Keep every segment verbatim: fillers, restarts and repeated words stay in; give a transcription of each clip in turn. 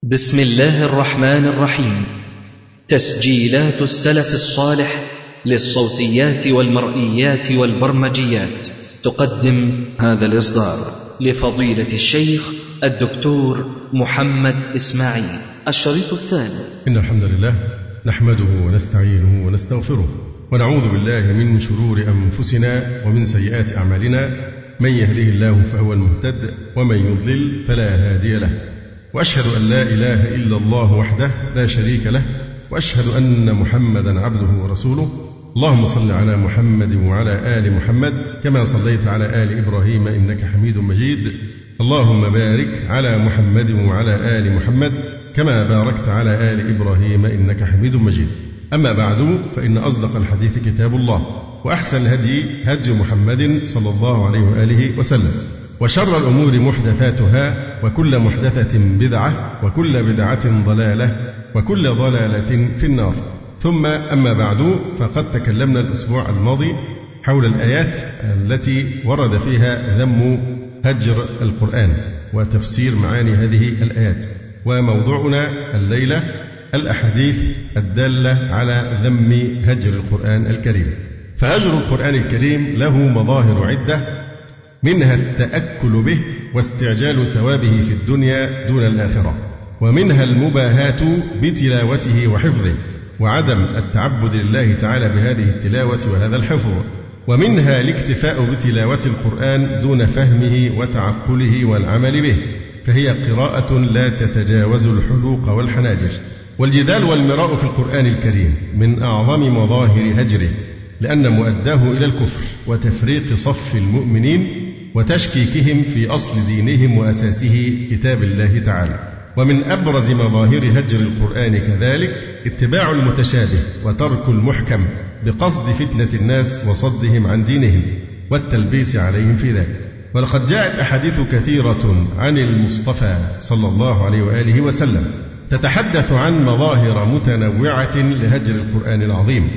بسم الله الرحمن الرحيم. تسجيلات السلف الصالح للصوتيات والمرئيات والبرمجيات تقدم هذا الإصدار لفضيلة الشيخ الدكتور محمد إسماعيل. الشريط الثاني. إن الحمد لله نحمده ونستعينه ونستغفره ونعوذ بالله من شرور أنفسنا ومن سيئات أعمالنا، من يهده الله فهو المهتد ومن يضلل فلا هادي له، وأشهد أن لا إله إلا الله وحده لا شريك له، وأشهد أن محمدا عبده ورسوله. اللهم صل على محمد وعلى آل محمد كما صليت على آل إبراهيم إنك حميد مجيد. اللهم بارك على محمد وعلى آل محمد كما باركت على آل إبراهيم إنك حميد مجيد. أما بعد، فإن أصدق الحديث كتاب الله، وأحسن الهدي هدي محمد صلى الله عليه وآله وسلم، وشر الأمور محدثاتها، وكل محدثة بدعة، وكل بدعة ضلالة، وكل ضلالة في النار. ثم أما بعد، فقد تكلمنا الأسبوع الماضي حول الآيات التي ورد فيها ذم هجر القرآن وتفسير معاني هذه الآيات، وموضوعنا الليلة الأحاديث الدالة على ذم هجر القرآن الكريم. فهجر القرآن الكريم له مظاهر عدة، منها التأكل به واستعجال ثوابه في الدنيا دون الآخرة، ومنها المباهاة بتلاوته وحفظه وعدم التعبد لله تعالى بهذه التلاوة وهذا الحفظ، ومنها الاكتفاء بتلاوة القرآن دون فهمه وتعقله والعمل به، فهي قراءة لا تتجاوز الحلوق والحناجر. والجدال والمراء في القرآن الكريم من أعظم مظاهر هجره، لأن مؤداه إلى الكفر وتفريق صف المؤمنين وتشكيكهم في أصل دينهم وأساسه كتاب الله تعالى. ومن أبرز مظاهر هجر القرآن كذلك اتباع المتشابه وترك المحكم بقصد فتنة الناس وصدهم عن دينهم والتلبيس عليهم في ذلك. ولقد جاءت أحاديث كثيرة عن المصطفى صلى الله عليه وآله وسلم تتحدث عن مظاهر متنوعة لهجر القرآن العظيم،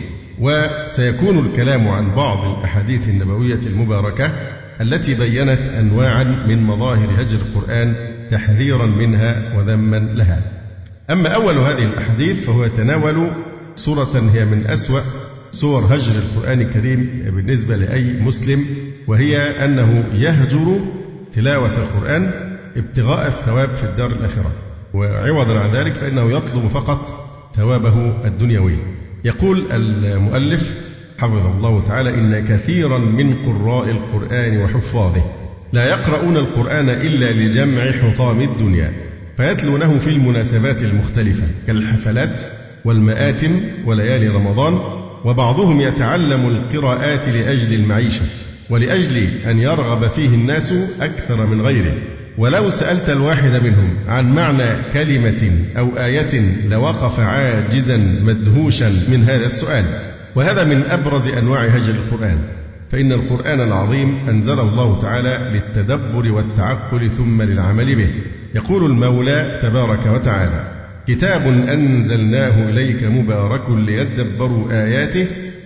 وسيكون الكلام عن بعض الأحاديث النبوية المباركة التي بيّنت أنواعا من مظاهر هجر القرآن تحذيرا منها وذما لها. أما أول هذه الأحاديث فهو يتناول صورة هي من أسوأ صور هجر القرآن الكريم بالنسبة لأي مسلم، وهي أنه يهجر تلاوة القرآن ابتغاء الثواب في الدار الآخرة، وعوضا عن ذلك فإنه يطلب فقط ثوابه الدنيوي. يقول المؤلف حفظه الله تعالى: إن كثيرا من قراء القرآن وحفاظه لا يقرؤون القرآن إلا لجمع حطام الدنيا، فيتلونه في المناسبات المختلفة كالحفلات والمآتم وليالي رمضان، وبعضهم يتعلم القراءات لأجل المعيشة ولأجل أن يرغب فيه الناس أكثر من غيره. ولو سألت الواحد منهم عن معنى كلمة أو آية لوقف عاجزا مدهوشا من هذا السؤال. وهذا من أبرز أنواع هجر القرآن، فإن القرآن العظيم أنزله الله تعالى للتدبر والتعقل ثم للعمل به. يقول المولى تبارك وتعالى: كتاب أنزلناه إليك مبارك ليدبروا آياته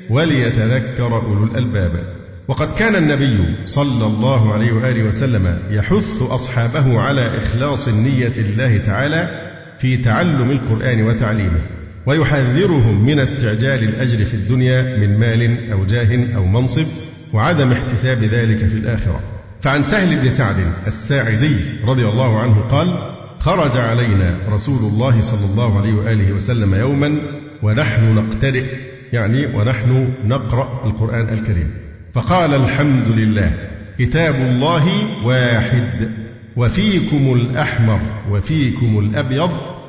وليتذكر أولو الألباب. وقد كان النبي صلى الله عليه وآله وسلم يحث أصحابه على إخلاص النية لله تعالى في تعلم القرآن وتعليمه، ويحذرهم من استعجال الأجر في الدنيا من مال أو جاه أو منصب، وعدم احتساب ذلك في الآخرة. فعن سهل بن سعد الساعدي رضي الله عنه قال: خرج علينا رسول الله صلى الله عليه وآله وسلم يوما ونحن نقترئ، يعني ونحن نقرأ القرآن الكريم، فقال: الحمد لله، كتاب الله واحد، وفيكم الأحمر وفيكم الأبيض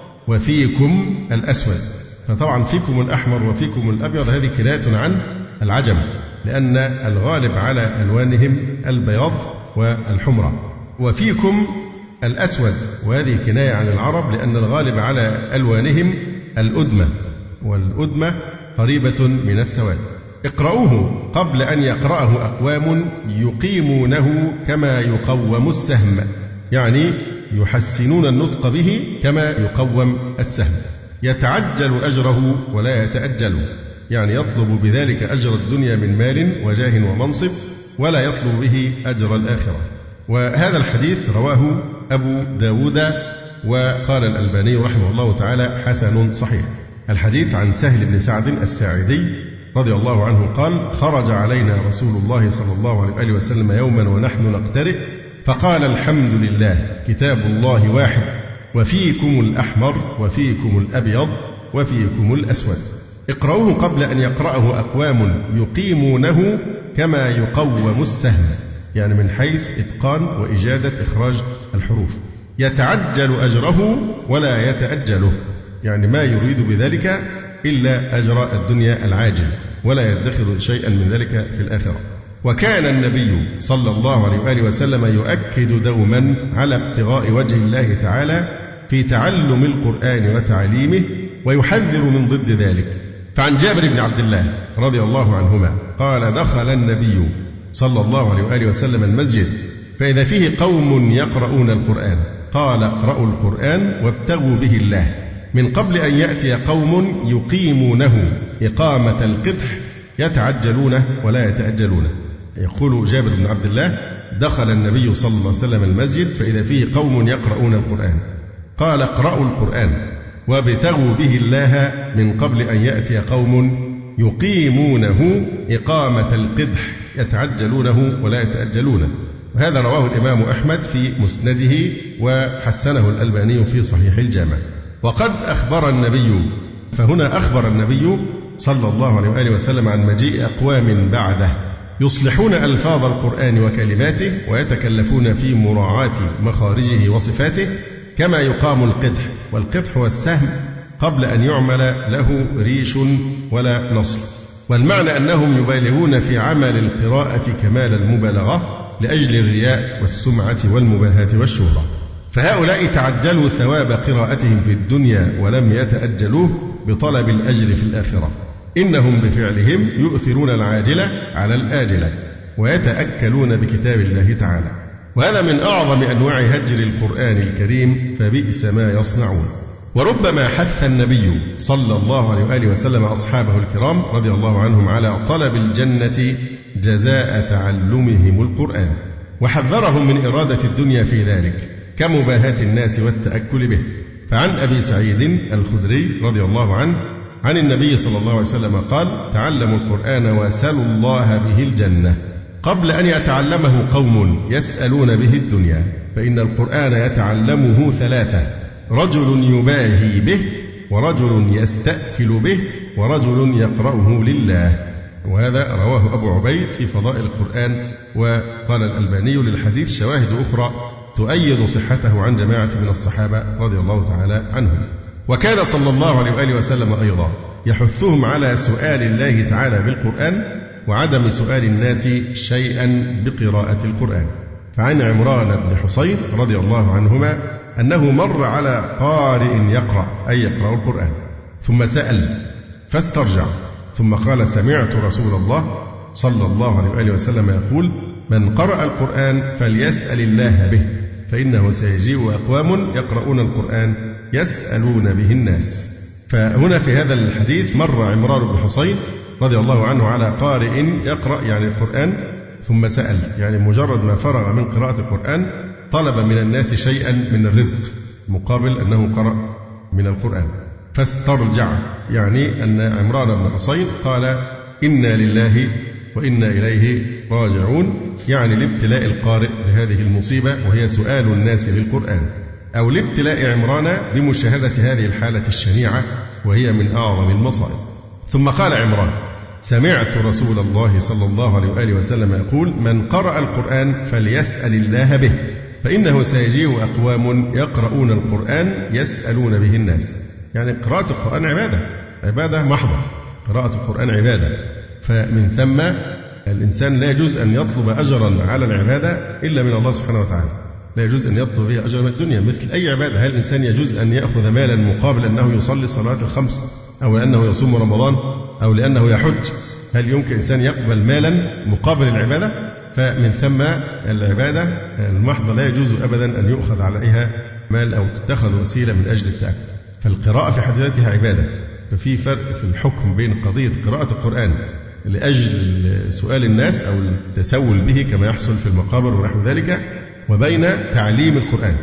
وفيكم الأسود. فطبعا فيكم الأحمر وفيكم الأبيض هذه كناية عن العجم، لأن الغالب على ألوانهم البياض والحمرة. وفيكم الأسود وهذه كناية عن العرب، لأن الغالب على ألوانهم الأدمة، والأدمة قريبة من السواد. اقرأوه قبل أن يقرأه أقوام يقيمونه كما يقوم السهم، يعني يحسنون النطق به كما يقوم السهم، يتعجل أجره ولا يتأجل، يعني يطلب بذلك أجر الدنيا من مال وجاه ومنصب، ولا يطلب به أجر الآخرة. وهذا الحديث رواه أبو داود وقال الألباني رحمه الله تعالى حسن صحيح. الحديث عن سهل بن سعد الساعدي رضي الله عنه قال: خرج علينا رسول الله صلى الله عليه وسلم يوما ونحن نقترئ فقال: الحمد لله، كتاب الله واحد، وفيكم الأحمر وفيكم الأبيض وفيكم الأسود، اقرأوه قبل أن يقرأه أقوام يقيمونه كما يقوم السهم، يعني من حيث إتقان وإجادة إخراج الحروف، يتعجل أجره ولا يتأجله، يعني ما يريد بذلك إلا أجر الدنيا العاجل ولا يدخر شيئا من ذلك في الآخرة. وكان النبي صلى الله عليه وآله وسلم يؤكد دوما على ابتغاء وجه الله تعالى في تعلم القرآن وتعليمه، ويحذر من ضد ذلك. فعن جابر بن عبد الله رضي الله عنهما قال: دخل النبي صلى الله عليه وآله وسلم المسجد فإذا فيه قوم يقرؤون القرآن، قال: اقرأوا القرآن وابتغوا به الله، من قبل أن يأتي قوم يقيمونه إقامة القدح يتعجلونه ولا يتأجلونه. يقول جابر بن عبد الله: دخل النبي صلى الله عليه وسلم المسجد فإذا فيه قوم يقرؤون القرآن، قال: اقرأوا القرآن وابتغوا به الله، من قبل أن يأتي قوم يقيمونه إقامة القدح يتعجلونه ولا يتأجلونه. وهذا رواه الإمام أحمد في مسنده وحسنه الألباني في صحيح الجامع. وقد أخبر النبي، فهنا أخبر النبي صلى الله عليه وآله وسلم عن مجيء أقوام بعده يصلحون ألفاظ القرآن وكلماته ويتكلفون في مراعاة مخارجه وصفاته كما يقام القدح، والقدح هو السهم قبل أن يعمل له ريش ولا نصل، والمعنى أنهم يبالغون في عمل القراءة كمال المبالغة لأجل الرياء والسمعة والمباهاة والشهرة. فهؤلاء تعجلوا ثواب قراءتهم في الدنيا ولم يتأجلوه بطلب الأجر في الآخرة، إنهم بفعلهم يؤثرون العاجلة على الآجلة ويتأكلون بكتاب الله تعالى. وهذا من أعظم أنواع هجر القرآن الكريم، فبئس ما يصنعون. وربما حث النبي صلى الله عليه وآله وسلم أصحابه الكرام رضي الله عنهم على طلب الجنة جزاء تعلمهم القرآن، وحذرهم من إرادة الدنيا في ذلك كمباهاة الناس والتأكل به. فعن أبي سعيد الخدري رضي الله عنه عن النبي صلى الله عليه وسلم قال: تعلموا القرآن وسلوا الله به الجنة قبل أن يتعلمه قوم يسألون به الدنيا، فإن القرآن يتعلمه ثلاثة: رجل يباهي به، ورجل يستأكل به، ورجل يقرأه لله. وهذا رواه أبو عبيد في فضائل القرآن. وقال الألباني للحديث شواهد أخرى تؤيد صحته عن جماعة من الصحابة رضي الله تعالى عنهم. وكان صلى الله عليه وآله وسلم أيضا يحثهم على سؤال الله تعالى بالقرآن وعدم سؤال الناس شيئا بقراءة القرآن. فعن عمران بن حصين رضي الله عنهما أنه مر على قارئ يقرأ، أي يقرأ القرآن، ثم سأل فاسترجع، ثم قال: سمعت رسول الله صلى الله عليه وآله وسلم يقول: من قرأ القرآن فليسأل الله به، فإنه سيجيء أقوام يقرؤون القرآن يسألون به الناس. فهنا في هذا الحديث مر عمران بن حصين رضي الله عنه على قارئ يقرأ يعني القرآن ثم سأل، يعني مجرد ما فرغ من قراءة القرآن طلب من الناس شيئا من الرزق مقابل أنه قرأ من القرآن. فاسترجع، يعني أن عمران بن حصين قال: إنا لله وإنا إليه راجعون، يعني لابتلاء القارئ بهذه المصيبة وهي سؤال الناس بالقرآن، أو لابتلاء عمران بمشاهدة هذه الحالة الشنيعة وهي من أعظم المصائب. ثم قال عمران: سمعت رسول الله صلى الله عليه وآله وسلم يقول: من قرأ القرآن فليسأل الله به، فإنه سيجيء أقوام يقرؤون القرآن يسألون به الناس. يعني قراءة القرآن عبادة، عبادة محضة، قراءة القرآن عبادة. فمن ثم الإنسان لا يجوز أن يطلب أجرا على العبادة إلا من الله سبحانه وتعالى، لا يجوز أن يطلب به أجرا من الدنيا مثل أي عبادة. هل الإنسان يجوز أن يأخذ مالا مقابل أنه يصلي الصلوات الخمس، أو لأنه يصوم رمضان، أو لأنه يحج؟ هل يمكن إنسان يقبل مالا مقابل العبادة؟ فمن ثم العبادة المحضة لا يجوز أبدا أن يؤخذ عليها مال أو تتخذ وسيلة من أجل التأكل. فالقراءة في حد ذاتها عبادة. ففي فرق في الحكم بين قضية قراءة القرآن لأجل سؤال الناس أو التسول به كما يحصل في المقابر ونحو ذلك، وبين تعليم القرآن.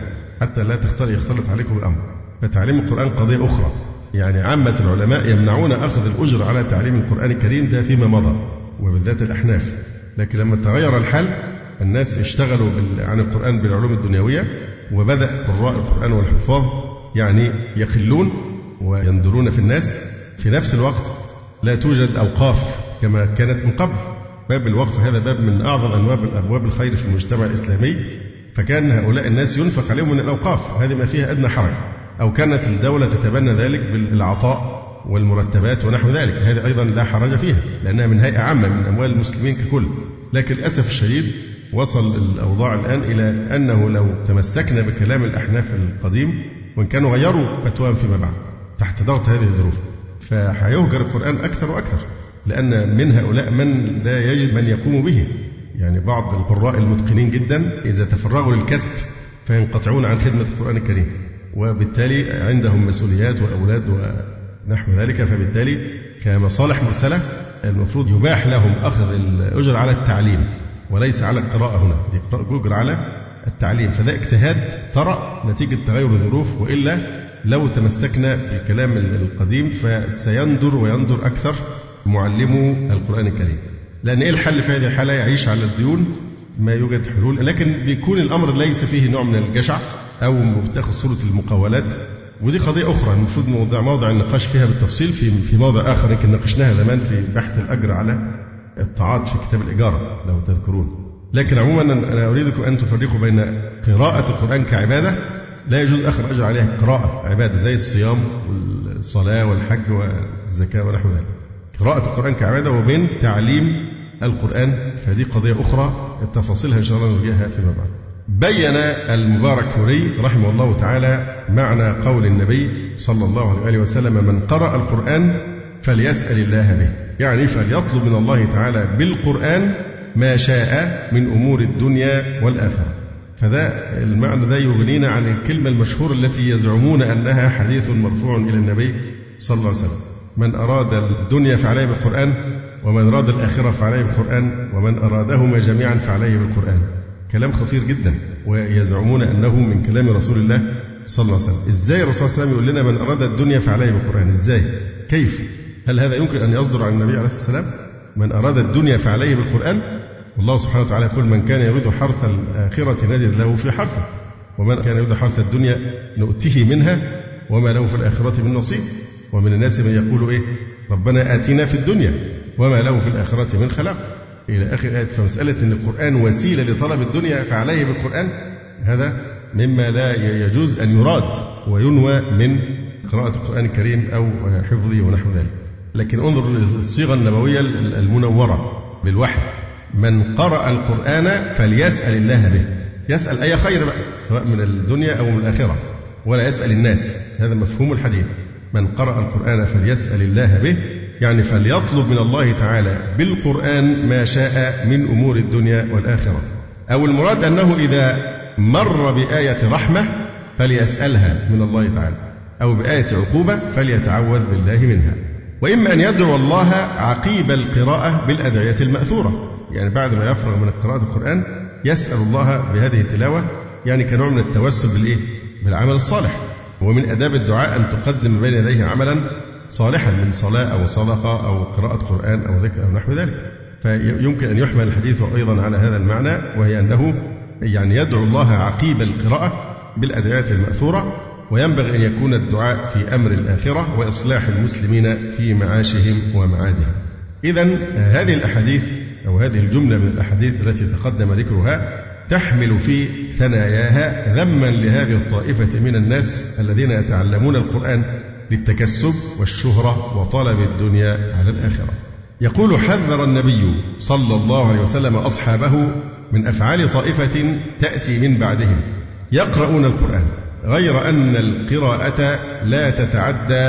حتى لا يختلط عليكم الأمر. فتعليم القرآن قضية أخرى. يعني عامة العلماء يمنعون أخذ الأجر على تعليم القرآن الكريم ده فيما مضى، وبالذات الأحناف. لكن لما تغير الحال الناس اشتغلوا عن القرآن بالعلوم الدنيوية، وبدأ قراء القرآن والحفاظ يعني يقلون ويندرون في الناس. في نفس الوقت لا توجد أوقاف كما كانت من قبل. باب الوقف هذا باب من أعظم أنواع أبواب الخير في المجتمع الإسلامي، فكان هؤلاء الناس ينفق عليهم من الأوقاف، هذه ما فيها أدنى حرج. أو كانت الدولة تتبنى ذلك بالعطاء والمرتبات ونحو ذلك، هذه أيضا لا حرج فيها لأنها من هيئة عامة من أموال المسلمين ككل. لكن للأسف الشديد وصل الأوضاع الآن إلى أنه لو تمسكنا بكلام الأحناف القديم وإن كانوا غيروا فتواهم فيما بعد تحت ضغط هذه الظروف، فهيهجر القرآن أكثر وأكثر، لأن من هؤلاء من لا يجد من يقوم به. يعني بعض القراء المتقنين جدا إذا تفرغوا للكسب فينقطعون عن خدمة القرآن الكريم، وبالتالي عندهم مسؤوليات وأولاد ونحو ذلك، فبالتالي كمصالح مرسلة المفروض يباح لهم أخذ الأجر على التعليم وليس على القراءة. هنا دي أجر على التعليم، فده اجتهاد طرأ نتيجة تغير الظروف، وإلا لو تمسكنا بالكلام القديم فسيندر ويندر أكثر معلمو القرآن الكريم. لأن إيه الحل في هذه الحالة؟ يعيش على الديون، ما يوجد حلول، لكن بيكون الأمر ليس فيه نوع من الجشع أو بتاخذ صورة المقاولات، ودي قضية أخرى المفروض موضع موضع النقاش فيها بالتفصيل في في موضع آخر يمكن ناقشناها زمان في بحث الأجر على الطاعات في كتاب الإجارة لو تذكرون. لكن عموما أنا أريدكم أن تفرقوا بين قراءة القرآن كعبادة لا يجوز أخذ أجر عليها، قراءة عبادة زي الصيام والصلاة والحج والزكاة ونحو ذلك، قراءة القرآن كعبادة، وبين تعليم القرآن فدي قضية أخرى تفاصيلها إن شاء الله نرجعها فيما بعد. بين المباركفوري رحمه الله تعالى معنى قول النبي صلى الله عليه وسلم: من قرأ القرآن فليسأل الله به، يعني فليطلب من الله تعالى بالقرآن ما شاء من أمور الدنيا والآخرة. فذا المعنى ده يغنينا عن الكلمة المشهورة التي يزعمون أنها حديث مرفوع إلى النبي صلى الله عليه وسلم: من أراد الدنيا فعليه بالقرآن، ومن أراد الآخرة فعليه بالقرآن، ومن أرادهما جميعا فعليه بالقرآن. كلام خطير جدا، ويزعمون أنه من كلام رسول الله صلى الله عليه وسلم. إزاي الرسول صلى الله عليه وسلم يقول لنا من أراد الدنيا فعليه بالقرآن؟ إزاي؟ كيف؟ هل هذا يمكن أن يصدر عن النبي عليه الصلاة والسلام؟ من أراد الدنيا فعليه بالقرآن. والله سبحانه وتعالى يقول: من كان يريد حرث الآخرة نجد له في حرثه، ومن كان يريد حرث الدنيا نؤته منها وما له في الآخرة من نصيب. ومن الناس من يقول إيه؟ ربنا آتنا في الدنيا وما له في الآخرة من خلاق، إلى آخر آية. فمسألة أن القرآن وسيلة لطلب الدنيا فعليه بالقرآن هذا مما لا يجوز أن يراد وينوى من قراءة القرآن الكريم أو حفظه ونحو ذلك. لكن انظر للصيغة النبوية المنورة بالوحي: من قرأ القرآن فليسأل الله به. يسأل أي خير بقى، سواء من الدنيا أو من الآخرة، ولا يسأل الناس. هذا مفهوم الحديث: من قرأ القرآن فليسأل الله به، يعني فليطلب من الله تعالى بالقرآن ما شاء من أمور الدنيا والآخرة. أو المراد أنه إذا مر بآية رحمة فليسألها من الله تعالى، أو بآية عقوبة فليتعوذ بالله منها. وإما أن يدعو الله عقيب القراءة بالأدعية المأثورة، يعني بعد ما يفرغ من قراءة القرآن يسأل الله بهذه التلاوة، يعني كنوع من التوسل بالإيه؟ بالعمل الصالح. ومن أداب الدعاء أن تقدم بين يديه عملا صالحا من صلاة أو صدقة أو قراءة قرآن أو ذكر أو نحو ذلك. فيمكن أن يحمل الحديث أيضا على هذا المعنى، وهي أنه يعني يدعو الله عقيب القراءة بالأدعية المأثورة. وينبغي أن يكون الدعاء في أمر الآخرة وإصلاح المسلمين في معاشهم ومعادهم. إذن هذه الأحاديث أو هذه الجملة من الأحاديث التي تقدم ذكرها تحمل في ثناياها ذما لهذه الطائفة من الناس الذين يتعلمون القرآن للتكسب والشهرة وطلب الدنيا على الآخرة. يقول: حذر النبي صلى الله عليه وسلم أصحابه من أفعال طائفة تأتي من بعدهم يقرؤون القرآن، غير أن القراءة لا تتعدى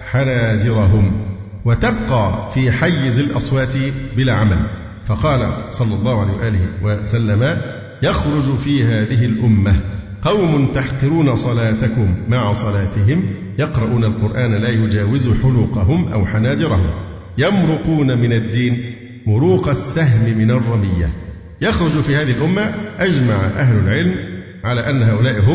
حناجرهم وتبقى في حيز الأصوات بلا عمل. فقال صلى الله عليه وآله وسلم: يخرج في هذه الأمة قوم تحقرون صلاتكم مع صلاتهم، يقرؤون القرآن لا يجاوز حلوقهم أو حناجرهم، يمرقون من الدين مروق السهم من الرمية. يخرج في هذه الأمة، أجمع أهل العلم على أن هؤلاء هم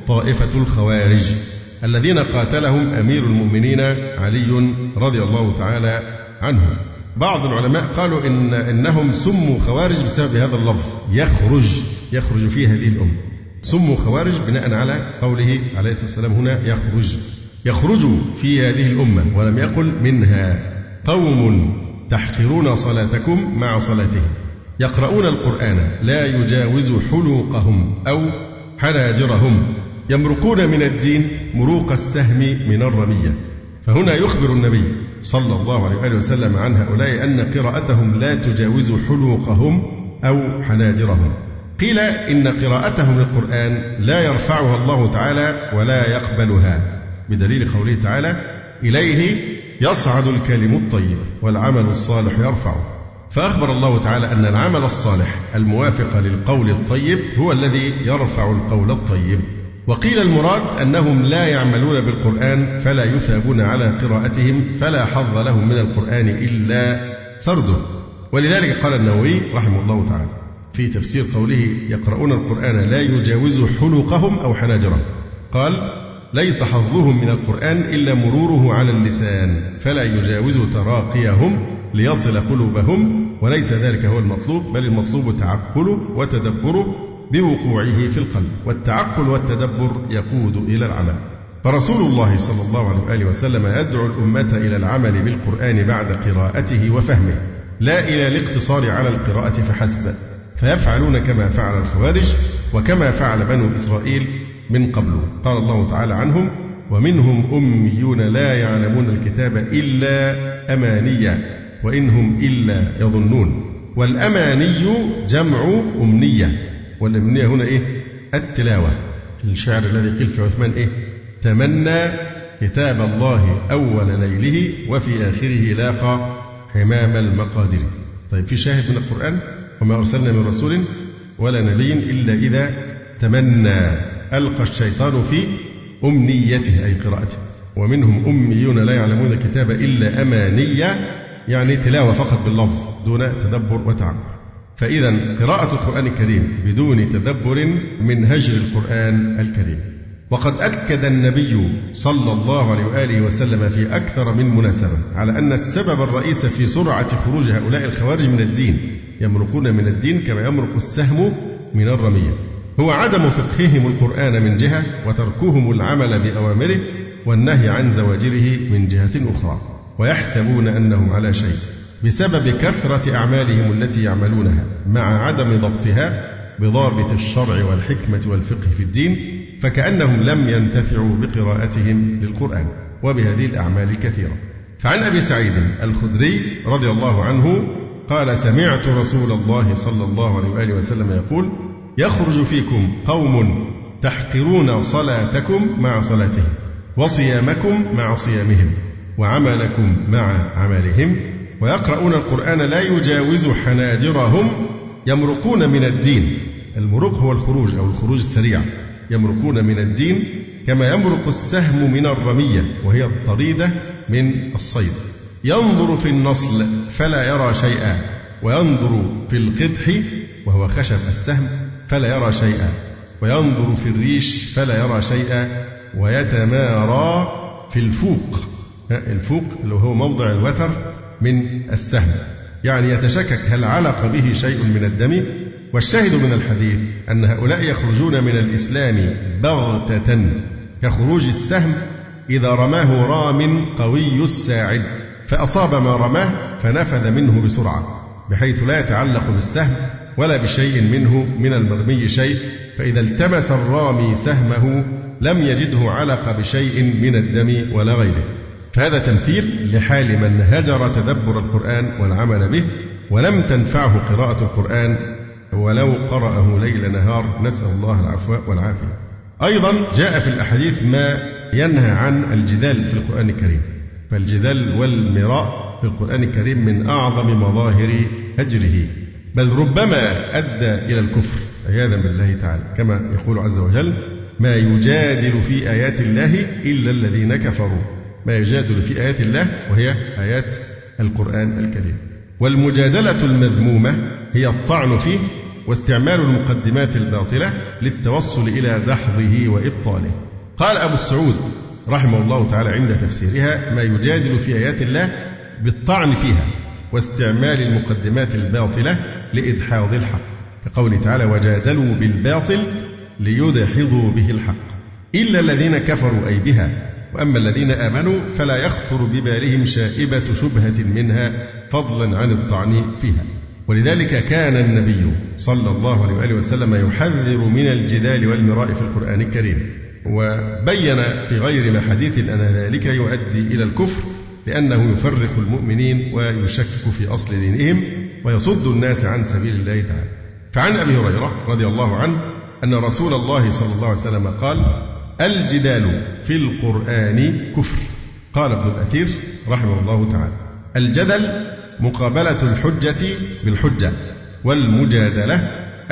طائفة الخوارج الذين قاتلهم أمير المؤمنين علي رضي الله تعالى عنه. بعض العلماء قالوا إن إنهم سموا خوارج بسبب هذا اللفظ، يخرج يخرج في هذه الأمة، سموا خوارج بناء على قوله عليه الصلاة والسلام هنا يخرج، يخرج في هذه الأمة، ولم يقل منها. قوم تحقرون صلاتكم مع صلاتهم، يقرؤون القرآن لا يجاوز حلوقهم أو حناجرهم، يمرقون من الدين مروق السهم من الرمية. فهنا يخبر النبي صلى الله عليه وآله وسلم عن هؤلاء أن قراءتهم لا تجاوز حلوقهم أو حناجرهم. قيل إن قراءتهم للقرآن لا يرفعها الله تعالى ولا يقبلها، بدليل قوله تعالى إليه يصعد الكلم الطيب والعمل الصالح يرفعه. فأخبر الله تعالى أن العمل الصالح الموافق للقول الطيب هو الذي يرفع القول الطيب. وقيل المراد أنهم لا يعملون بالقرآن فلا يثابون على قراءتهم، فلا حظ لهم من القرآن إلا سرده. ولذلك قال النووي رحمه الله تعالى في تفسير قوله يقرؤون القرآن لا يجاوز حلوقهم أو حناجرهم، قال ليس حظهم من القرآن إلا مروره على اللسان فلا يجاوز تراقيهم ليصل قلوبهم، وليس ذلك هو المطلوب، بل المطلوب تعقله وتدبره بوقوعه في القلب، والتعقل والتدبر يقود إلى العمل. فرسول الله صلى الله عليه وآله وسلم يدعو الأمة إلى العمل بالقرآن بعد قراءته وفهمه، لا إلى الاقتصار على القراءة فحسب، فيفعلون كما فعل الخوارج وكما فعل بنو إسرائيل من قبل. قال الله تعالى عنهم ومنهم أميون لا يعلمون الكتاب إلا أمانيا وإنهم إلا يظنون. والأماني جمع أمنية، والأمنية هنا إيه؟ التلاوة. الشعر الذي قيل في عثمان إيه؟ تمنى كتاب الله أول ليله وفي آخره لاقى حمام المقادر. طيب في شاهد من القرآن وما أرسلنا من رسول ولا نبي إلا إذا تمنى ألقى الشيطان في أمنيته أي قراءته. ومنهم أميون لا يعلمون الكتاب إلا أمانية، يعني تلاوة فقط باللفظ دون تدبر وتعقل. فإذا قراءة القرآن الكريم بدون تدبر من هجر القرآن الكريم. وقد أكد النبي صلى الله عليه وآله وسلم في أكثر من مناسبة على أن السبب الرئيس في سرعة خروج هؤلاء الخوارج من الدين، يمرقون من الدين كما يمرق السهم من الرمية، هو عدم فقههم القرآن من جهة وتركهم العمل بأوامره والنهي عن زواجره من جهة أخرى، ويحسبون أنهم على شيء بسبب كثرة أعمالهم التي يعملونها مع عدم ضبطها بضابط الشرع والحكمة والفقه في الدين، فكأنهم لم ينتفعوا بقراءتهم للقرآن وبهذه الأعمال الكثيرة. فعن أبي سعيد الخدري رضي الله عنه قال سمعت رسول الله صلى الله عليه وآله وسلم يقول يخرج فيكم قوم تحقرون صلاتكم مع صلاتهم وصيامكم مع صيامهم وعملكم مع عملهم ويقرؤون القرآن لا يجاوز حناجرهم يمرقون من الدين. المروق هو الخروج أو الخروج السريع، يمرقون من الدين كما يمرق السهم من الرمية وهي الطريدة من الصيد. ينظر في النصل فلا يرى شيئا وينظر في القدح وهو خشب السهم فلا يرى شيئا وينظر في الريش فلا يرى شيئا ويتمارى في الفوق. الفوق اللي هو موضع الوتر من السهم، يعني يتشكك هل علق به شيء من الدم. والشاهد من الحديث أن هؤلاء يخرجون من الإسلام بغتة كخروج السهم إذا رماه رام قوي الساعد فأصاب ما رماه فنفذ منه بسرعة بحيث لا يتعلق بالسهم ولا بشيء منه من المرمي شيء، فإذا التمس الرامي سهمه لم يجده علق بشيء من الدم ولا غيره. فهذا تمثيل لحال من هجر تدبر القرآن والعمل به ولم تنفعه قراءة القرآن ولو قرأه ليل نهار، نسأل الله العفو والعافية. أيضا جاء في الأحاديث ما ينهى عن الجدال في القرآن الكريم، فالجدال والمراء في القرآن الكريم من أعظم مظاهر هجره، بل ربما أدى إلى الكفر عياذا بالله تعالى، كما يقول عز وجل ما يجادل في آيات الله إلا الذين كفروا، ما يجادل في آيات الله وهي آيات القرآن الكريم. والمجادلة المذمومة هي الطعن فيه واستعمال المقدمات الباطلة للتوصل إلى دحضه وإبطاله. قال أبو السعود رحمه الله تعالى عند تفسيرها: ما يجادل في آيات الله بالطعن فيها واستعمال المقدمات الباطلة لإدحاض الحق، كقوله تعالى: وجادلوا بالباطل ليدحضوا به الحق إلا الذين كفروا أي بها، وأما الذين آمنوا فلا يخطر ببالهم شائبة شبهة منها فضلا عن الطعن فيها. ولذلك كان النبي صلى الله عليه وآله وسلم يحذر من الجدال والمراء في القرآن الكريم، وبين في غير ما حديث أن ذلك يؤدي إلى الكفر، لأنه يفرق المؤمنين ويشكك في أصل دينهم ويصد الناس عن سبيل الله تعالى. فعن أبي هريرة رضي الله عنه أن رسول الله صلى الله عليه وسلم قال: الجدال في القرآن كفر. قال ابن الأثير رحمه الله تعالى: الجدل مقابلة الحجة بالحجة، والمجادلة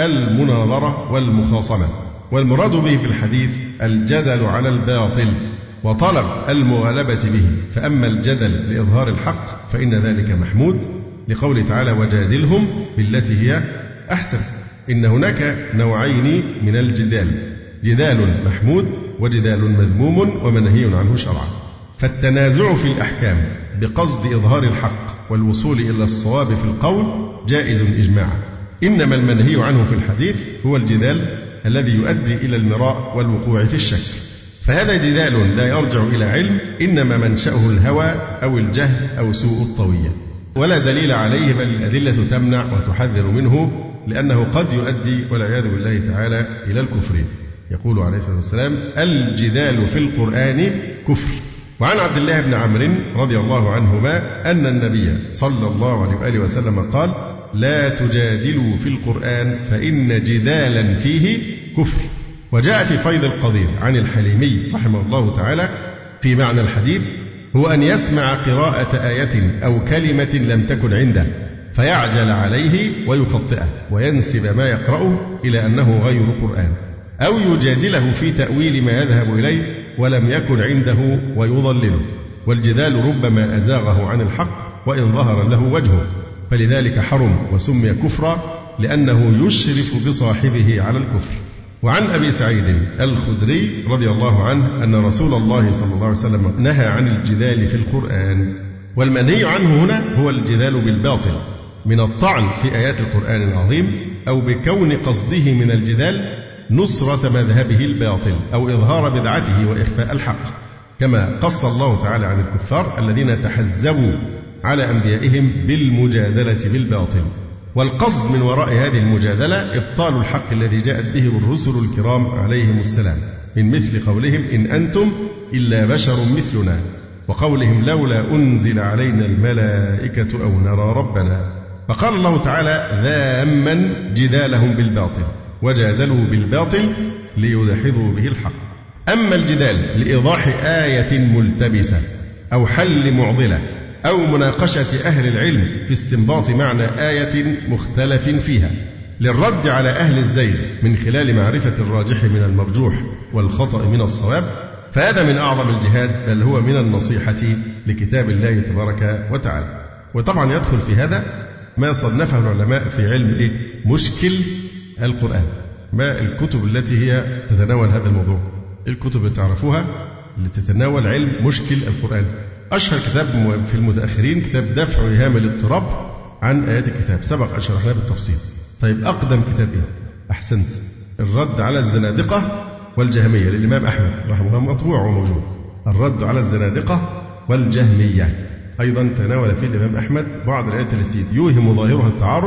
المناظرة والمخاصمة، والمراد به في الحديث الجدل على الباطل وطلب المغالبة به. فأما الجدل لإظهار الحق فإن ذلك محمود، لقوله تعالى: وجادلهم بالتي هي أحسن. إن هناك نوعين من الجدال: جدال محمود وجدال مذموم ومنهي عنه شرعا. فالتنازع في الأحكام بقصد إظهار الحق والوصول إلى الصواب في القول جائز إجماعا، إنما المنهي عنه في الحديث هو الجدال الذي يؤدي إلى المراء والوقوع في الشك، فهذا جدال لا يرجع إلى علم، إنما منشأه الهوى أو الجهل أو سوء الطوية، ولا دليل عليه، بل الأدلة تمنع وتحذر منه، لأنه قد يؤدي والعياذ بالله تعالى إلى الكفر. يقول عليه الصلاة والسلام: الجدال في القرآن كفر. وعن عبد الله بن عمرو رضي الله عنهما أن النبي صلى الله عليه وآله وسلم قال: لا تجادلوا في القرآن فإن جدالا فيه كفر. وجاء في فيض القدير عن الحليمي رحمه الله تعالى في معنى الحديث هو أن يسمع قراءة آية أو كلمة لم تكن عنده فيعجل عليه ويخطئه وينسب ما يقرأه إلى أنه غير قرآن، أو يجادله في تأويل ما يذهب إليه ولم يكن عنده ويضلله. والجدال ربما أزاغه عن الحق وإن ظهر له وجهه، فلذلك حرم وسمي كفرا لأنه يشرف بصاحبه على الكفر. وعن أبي سعيد الخدري رضي الله عنه أن رسول الله صلى الله عليه وسلم نهى عن الجدال في القرآن. والمنهي عنه هنا هو الجدال بالباطل من الطعن في آيات القرآن العظيم، أو بكون قصده من الجدال نصرة مذهبه الباطل أو إظهار بدعته وإخفاء الحق، كما قص الله تعالى عن الكفار الذين تحزبوا على أنبيائهم بالمجادلة بالباطل. والقصد من وراء هذه المجادلة إبطال الحق الذي جاءت به الرسل الكرام عليهم السلام، من مثل قولهم: إن أنتم إلا بشر مثلنا، وقولهم: لولا أنزل علينا الملائكة أو نرى ربنا. فقال الله تعالى ذاما جدالهم بالباطل: وجادلوا بالباطل ليدحضوا به الحق. أما الجدال لإيضاح آية ملتبسة أو حل معضلة أو مناقشة أهل العلم في استنباط معنى آية مختلف فيها للرد على أهل الزيغ من خلال معرفة الراجح من المرجوح والخطأ من الصواب، فهذا من أعظم الجهاد، بل هو من النصيحة لكتاب الله تبارك وتعالى. وطبعا يدخل في هذا ما صنفه العلماء في علم إيه؟ مشكل القرآن، ما الكتب التي هي تتناول هذا الموضوع، الكتب اللي تعرفوها اللي تتناول علم مشكل القرآن. أشهر كتاب في المتأخرين كتاب دفع إيهام الاضطراب عن آيات الكتاب، سبق أن شرحناه بالتفصيل. طيب أقدم كتاب إيه؟ أحسنت، الرد على الزنادقة والجهمية للإمام أحمد رحمه الله، مطبوع وموجود. الرد على الزنادقة والجهمية أيضا تناول فيه الإمام أحمد بعض الآيات التي يوهم ظاهرها التعارض،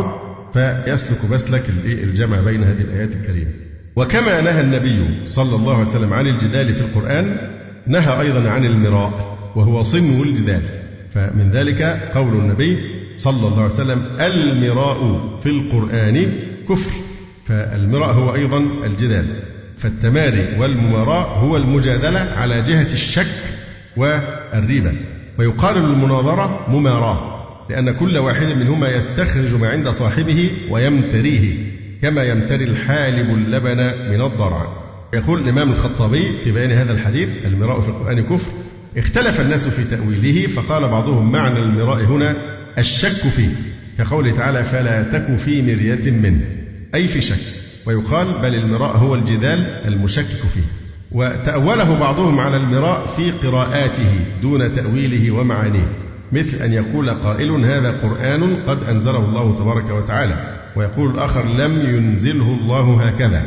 فيسلك مسلك الجمع بين هذه الآيات الكريمة. وكما نهى النبي صلى الله عليه وسلم عن الجدال في القرآن، نهى أيضا عن المراء وهو صنو الجدال. فمن ذلك قول النبي صلى الله عليه وسلم: المراء في القرآن كفر. فالمراء هو أيضا الجدال، فالتماري والمماراة هو المجادلة على جهة الشك والريبة. ويقال للمناظرة مماراة، لأن كل واحد منهما يستخرج ما عند صاحبه ويمتريه، كما يمتري الحالب اللبن من الضرع. يقول الإمام الخطابي في بيان هذا الحديث: المراء في القرآن كفر. اختلف الناس في تأويله، فقال بعضهم: معنى المراء هنا الشك فيه، كقوله تعالى: فلا تك في مرية منه. أي في شك. ويقال بل المراء هو الجدال المشكك فيه. وتأوله بعضهم على المراء في قراءاته دون تأويله ومعانيه، مثل أن يقول قائل هذا قرآن قد أنزله الله تبارك وتعالى، ويقول الآخر لم ينزله الله هكذا،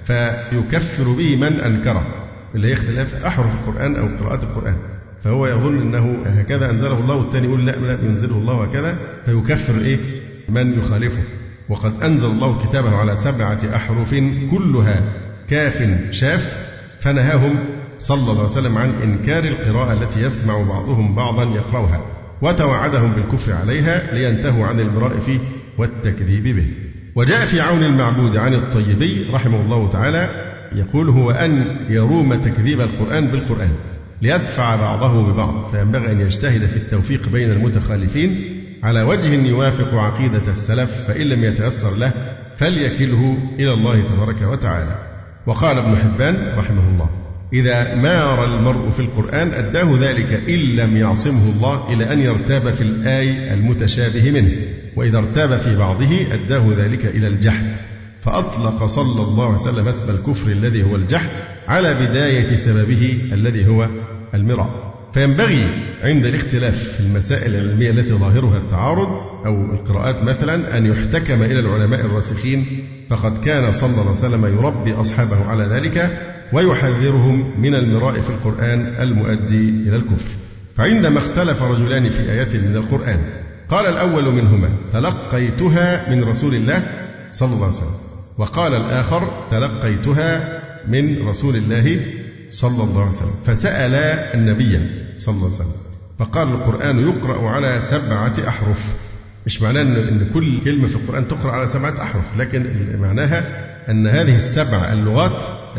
فيكفر به من أنكره، اللي هي اختلاف أحرف القرآن أو قراءات القرآن. فهو يظن أنه هكذا أنزله الله، والثاني يقول لا لا ينزله الله هكذا، فيكفر إيه من يخالفه. وقد أنزل الله كتابه على سبعة أحرف كلها كاف شاف، فنهاهم صلى الله عليه وسلم عن إنكار القراءة التي يسمع بعضهم بعضا يقرأها، وتوعدهم بالكفر عليها لينتهوا عن المراء فيه والتكذيب به. وجاء في عون المعبود عن الطيبي رحمه الله تعالى يقول هو أن يروم تكذيب القرآن بالقرآن ليدفع بعضه ببعض، فينبغي أن يجتهد في التوفيق بين المتخالفين على وجه يوافق عقيدة السلف، فإن لم يتيسر له فليكله إلى الله تبارك وتعالى. وقال ابن حبان رحمه الله إذا مار المرء في القرآن أداه ذلك إن لم يعصمه الله إلى أن يرتاب في الآي المتشابه منه، وإذا ارتاب في بعضه أداه ذلك إلى الجحد، فأطلق صلى الله عليه وسلم اسم الكفر الذي هو الجحد على بداية سببه الذي هو المراء. فينبغي عند الاختلاف في المسائل العلمية التي ظاهرها التعارض أو القراءات مثلا أن يحتكم إلى العلماء الراسخين، فقد كان صلى الله عليه وسلم يربي أصحابه على ذلك ويحذرهم من المراء في القرآن المؤدي إلى الكفر. فعندما اختلف رجلان في آيات من القرآن قال الأول منهما تلقيتها من رسول الله صلى الله عليه وسلم، وقال الآخر تلقيتها من رسول الله صلى الله عليه وسلم، فسأل النبي صلى الله عليه وسلم فقال القرآن يقرأ على سبعة أحرف. مش معناه أن كل كلمة في القرآن تقرأ على سبعة أحرف، لكن معناها أن هذه السبع اللغات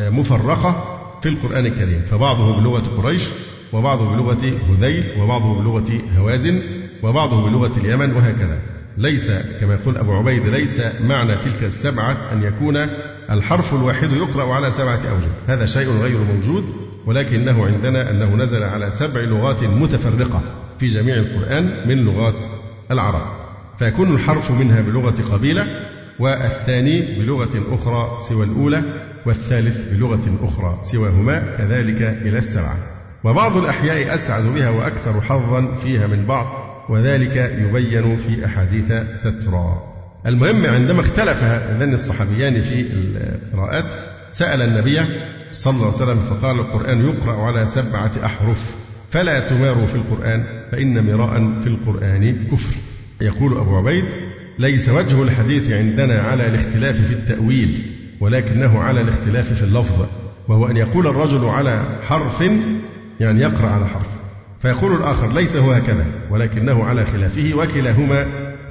مفرقة في القرآن الكريم، فبعضه بلغة قريش، وبعضه بلغة هذيل، وبعضه بلغة هوازن، وبعضه بلغة اليمن، وهكذا. ليس كما يقول أبو عبيد ليس معنى تلك السبعة أن يكون الحرف الواحد يقرأ على سبعة أوجه، هذا شيء غير موجود، ولكنه عندنا أنه نزل على سبع لغات متفرقة في جميع القرآن من لغات العرب، فيكون الحرف منها بلغة قبيلة، والثاني بلغة أخرى سوى الأولى، والثالث بلغة أخرى سواهما، كذلك إلى السبعة. وبعض الأحياء أسعد بها وأكثر حظا فيها من بعض، وذلك يبين في أحاديث تترى. المهم عندما اختلف هذان الصحابيان في القراءات سأل النبي صلى الله عليه وسلم فقال القرآن يقرأ على سبعة أحرف فلا تماروا في القرآن فإن مراء في القرآن كفر. يقول أبو عبيد ليس وجه الحديث عندنا على الاختلاف في التأويل، ولكنه على الاختلاف في اللفظ، وهو أن يقول الرجل على حرف يعني يقرأ على حرف، فيقول الآخر ليس هو هكذا ولكنه على خلافه، وكلاهما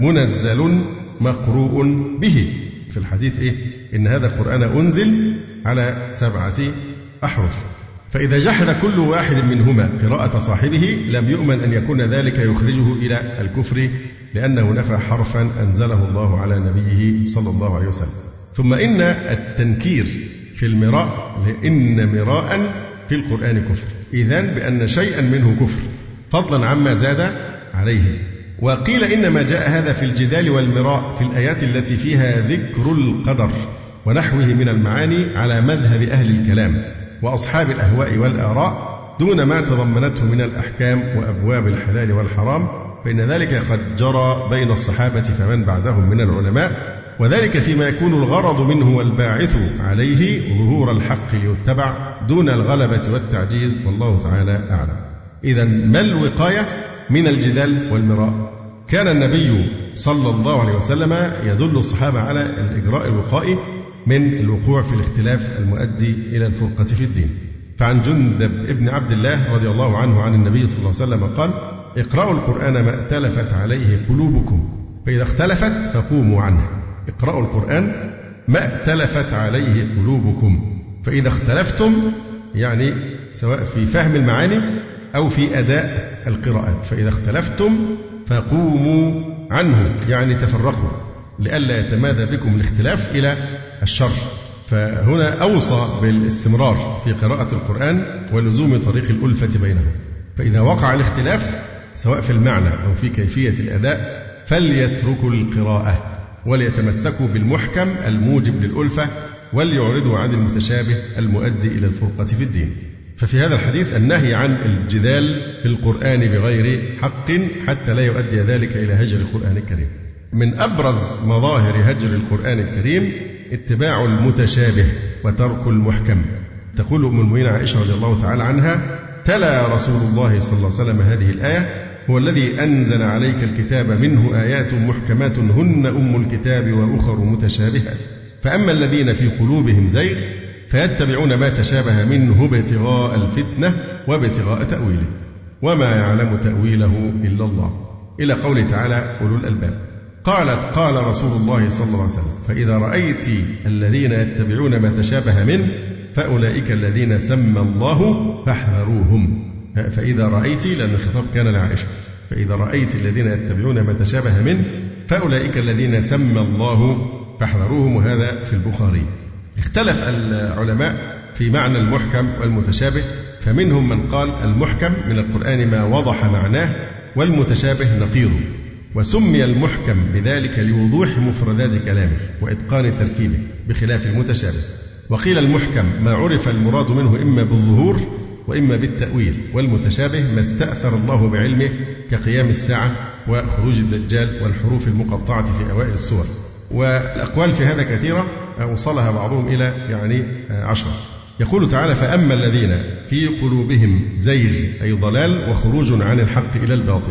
منزل مقروء به. في الحديث إيه؟ إن هذا القرآن أنزل على سبعة أحرف، فإذا جحد كل واحد منهما قراءة صاحبه لم يؤمن أن يكون ذلك يخرجه إلى الكفر، لأنه نفى حرفا أنزله الله على نبيه صلى الله عليه وسلم. ثم إن التنكير في المراء إن مراء في القرآن كفر، إذن بأن شيئا منه كفر فضلا عما زاد عليه. وقيل إنما جاء هذا في الجدال والمراء في الآيات التي فيها ذكر القدر ونحوه من المعاني على مذهب أهل الكلام وأصحاب الأهواء والآراء دون ما تضمنته من الأحكام وأبواب الحلال والحرام، فإن ذلك قد جرى بين الصحابة فمن بعدهم من العلماء، وذلك فيما يكون الغرض منه والباعث عليه ظهور الحق ليتبع دون الغلبة والتعجيز، والله تعالى أعلم. إذن ما الوقاية من الجدال والمراء؟ كان النبي صلى الله عليه وسلم يدل الصحابة على الإجراء الوقائي من الوقوع في الاختلاف المؤدي إلى الفرقة في الدين. فعن جندب ابن عبد الله رضي الله عنه عن النبي صلى الله عليه وسلم قال اقرأوا القرآن ما ائتلفت عليه قلوبكم فإذا اختلفت فقوموا عنه. اقرأوا القرآن ما ائتلفت عليه قلوبكم فإذا اختلفتم، يعني سواء في فهم المعاني أو في أداء القراءات، فإذا اختلفتم فقوموا عنه يعني تفرقوا لئلا يتمادى بكم الاختلاف إلى الشر. فهنا أوصى بالاستمرار في قراءة القرآن ولزوم طريق الألفة بينهم، فإذا وقع الاختلاف سواء في المعنى أو في كيفية الأداء فليتركوا القراءة وليتمسكوا بالمحكم الموجب للألفة وليعرضوا عن المتشابه المؤدي إلى الفرقة في الدين. ففي هذا الحديث النهي عن الجدال في القرآن بغير حق حتى لا يؤدي ذلك إلى هجر القرآن الكريم. من أبرز مظاهر هجر القرآن الكريم اتباع المتشابه وترك المحكم. تقول أم المؤمنين عائشة رضي الله تعالى عنها: تلا رسول الله صلى الله عليه وسلم هذه الآية: هو الذي أنزل عليك الكتاب منه آيات محكمات هن أم الكتاب وأخر متشابهات، فأما الذين في قلوبهم زيغ فيتبعون ما تشابه منه ابتغاء الفتنة وابتغاء تأويله وما يعلم تأويله إلا الله، إلى قوله تعالى: أولو الألباب. قالت: قال رسول الله صلى الله عليه وسلم: فإذا رأيت الذين يتبعون ما تشابه منه فأولئك الذين سمى الله فاحذروهم. فإذا رأيت، لأن الخطاب كان لعائشة، فإذا رأيت الذين يتبعون ما تشابه منه فأولئك الذين سمى الله فاحذروهم، وهذا في البخاري. اختلف العلماء في معنى المحكم والمتشابه، فمنهم من قال المحكم من القرآن ما وضح معناه، والمتشابه نقيضه، وسمي المحكم بذلك لوضوح مفردات كلامه وإتقان تركيبه بخلاف المتشابه. وقيل المحكم ما عرف المراد منه إما بالظهور وإما بالتأويل، والمتشابه ما استأثر الله بعلمه كقيام الساعة وخروج الدجال والحروف المقطعة في أوائل السور. والأقوال في هذا كثيرة، أوصلها بعضهم إلى يعني عشرة. يقول تعالى: فأما الذين في قلوبهم زيغ أي ضلال وخروج عن الحق إلى الباطل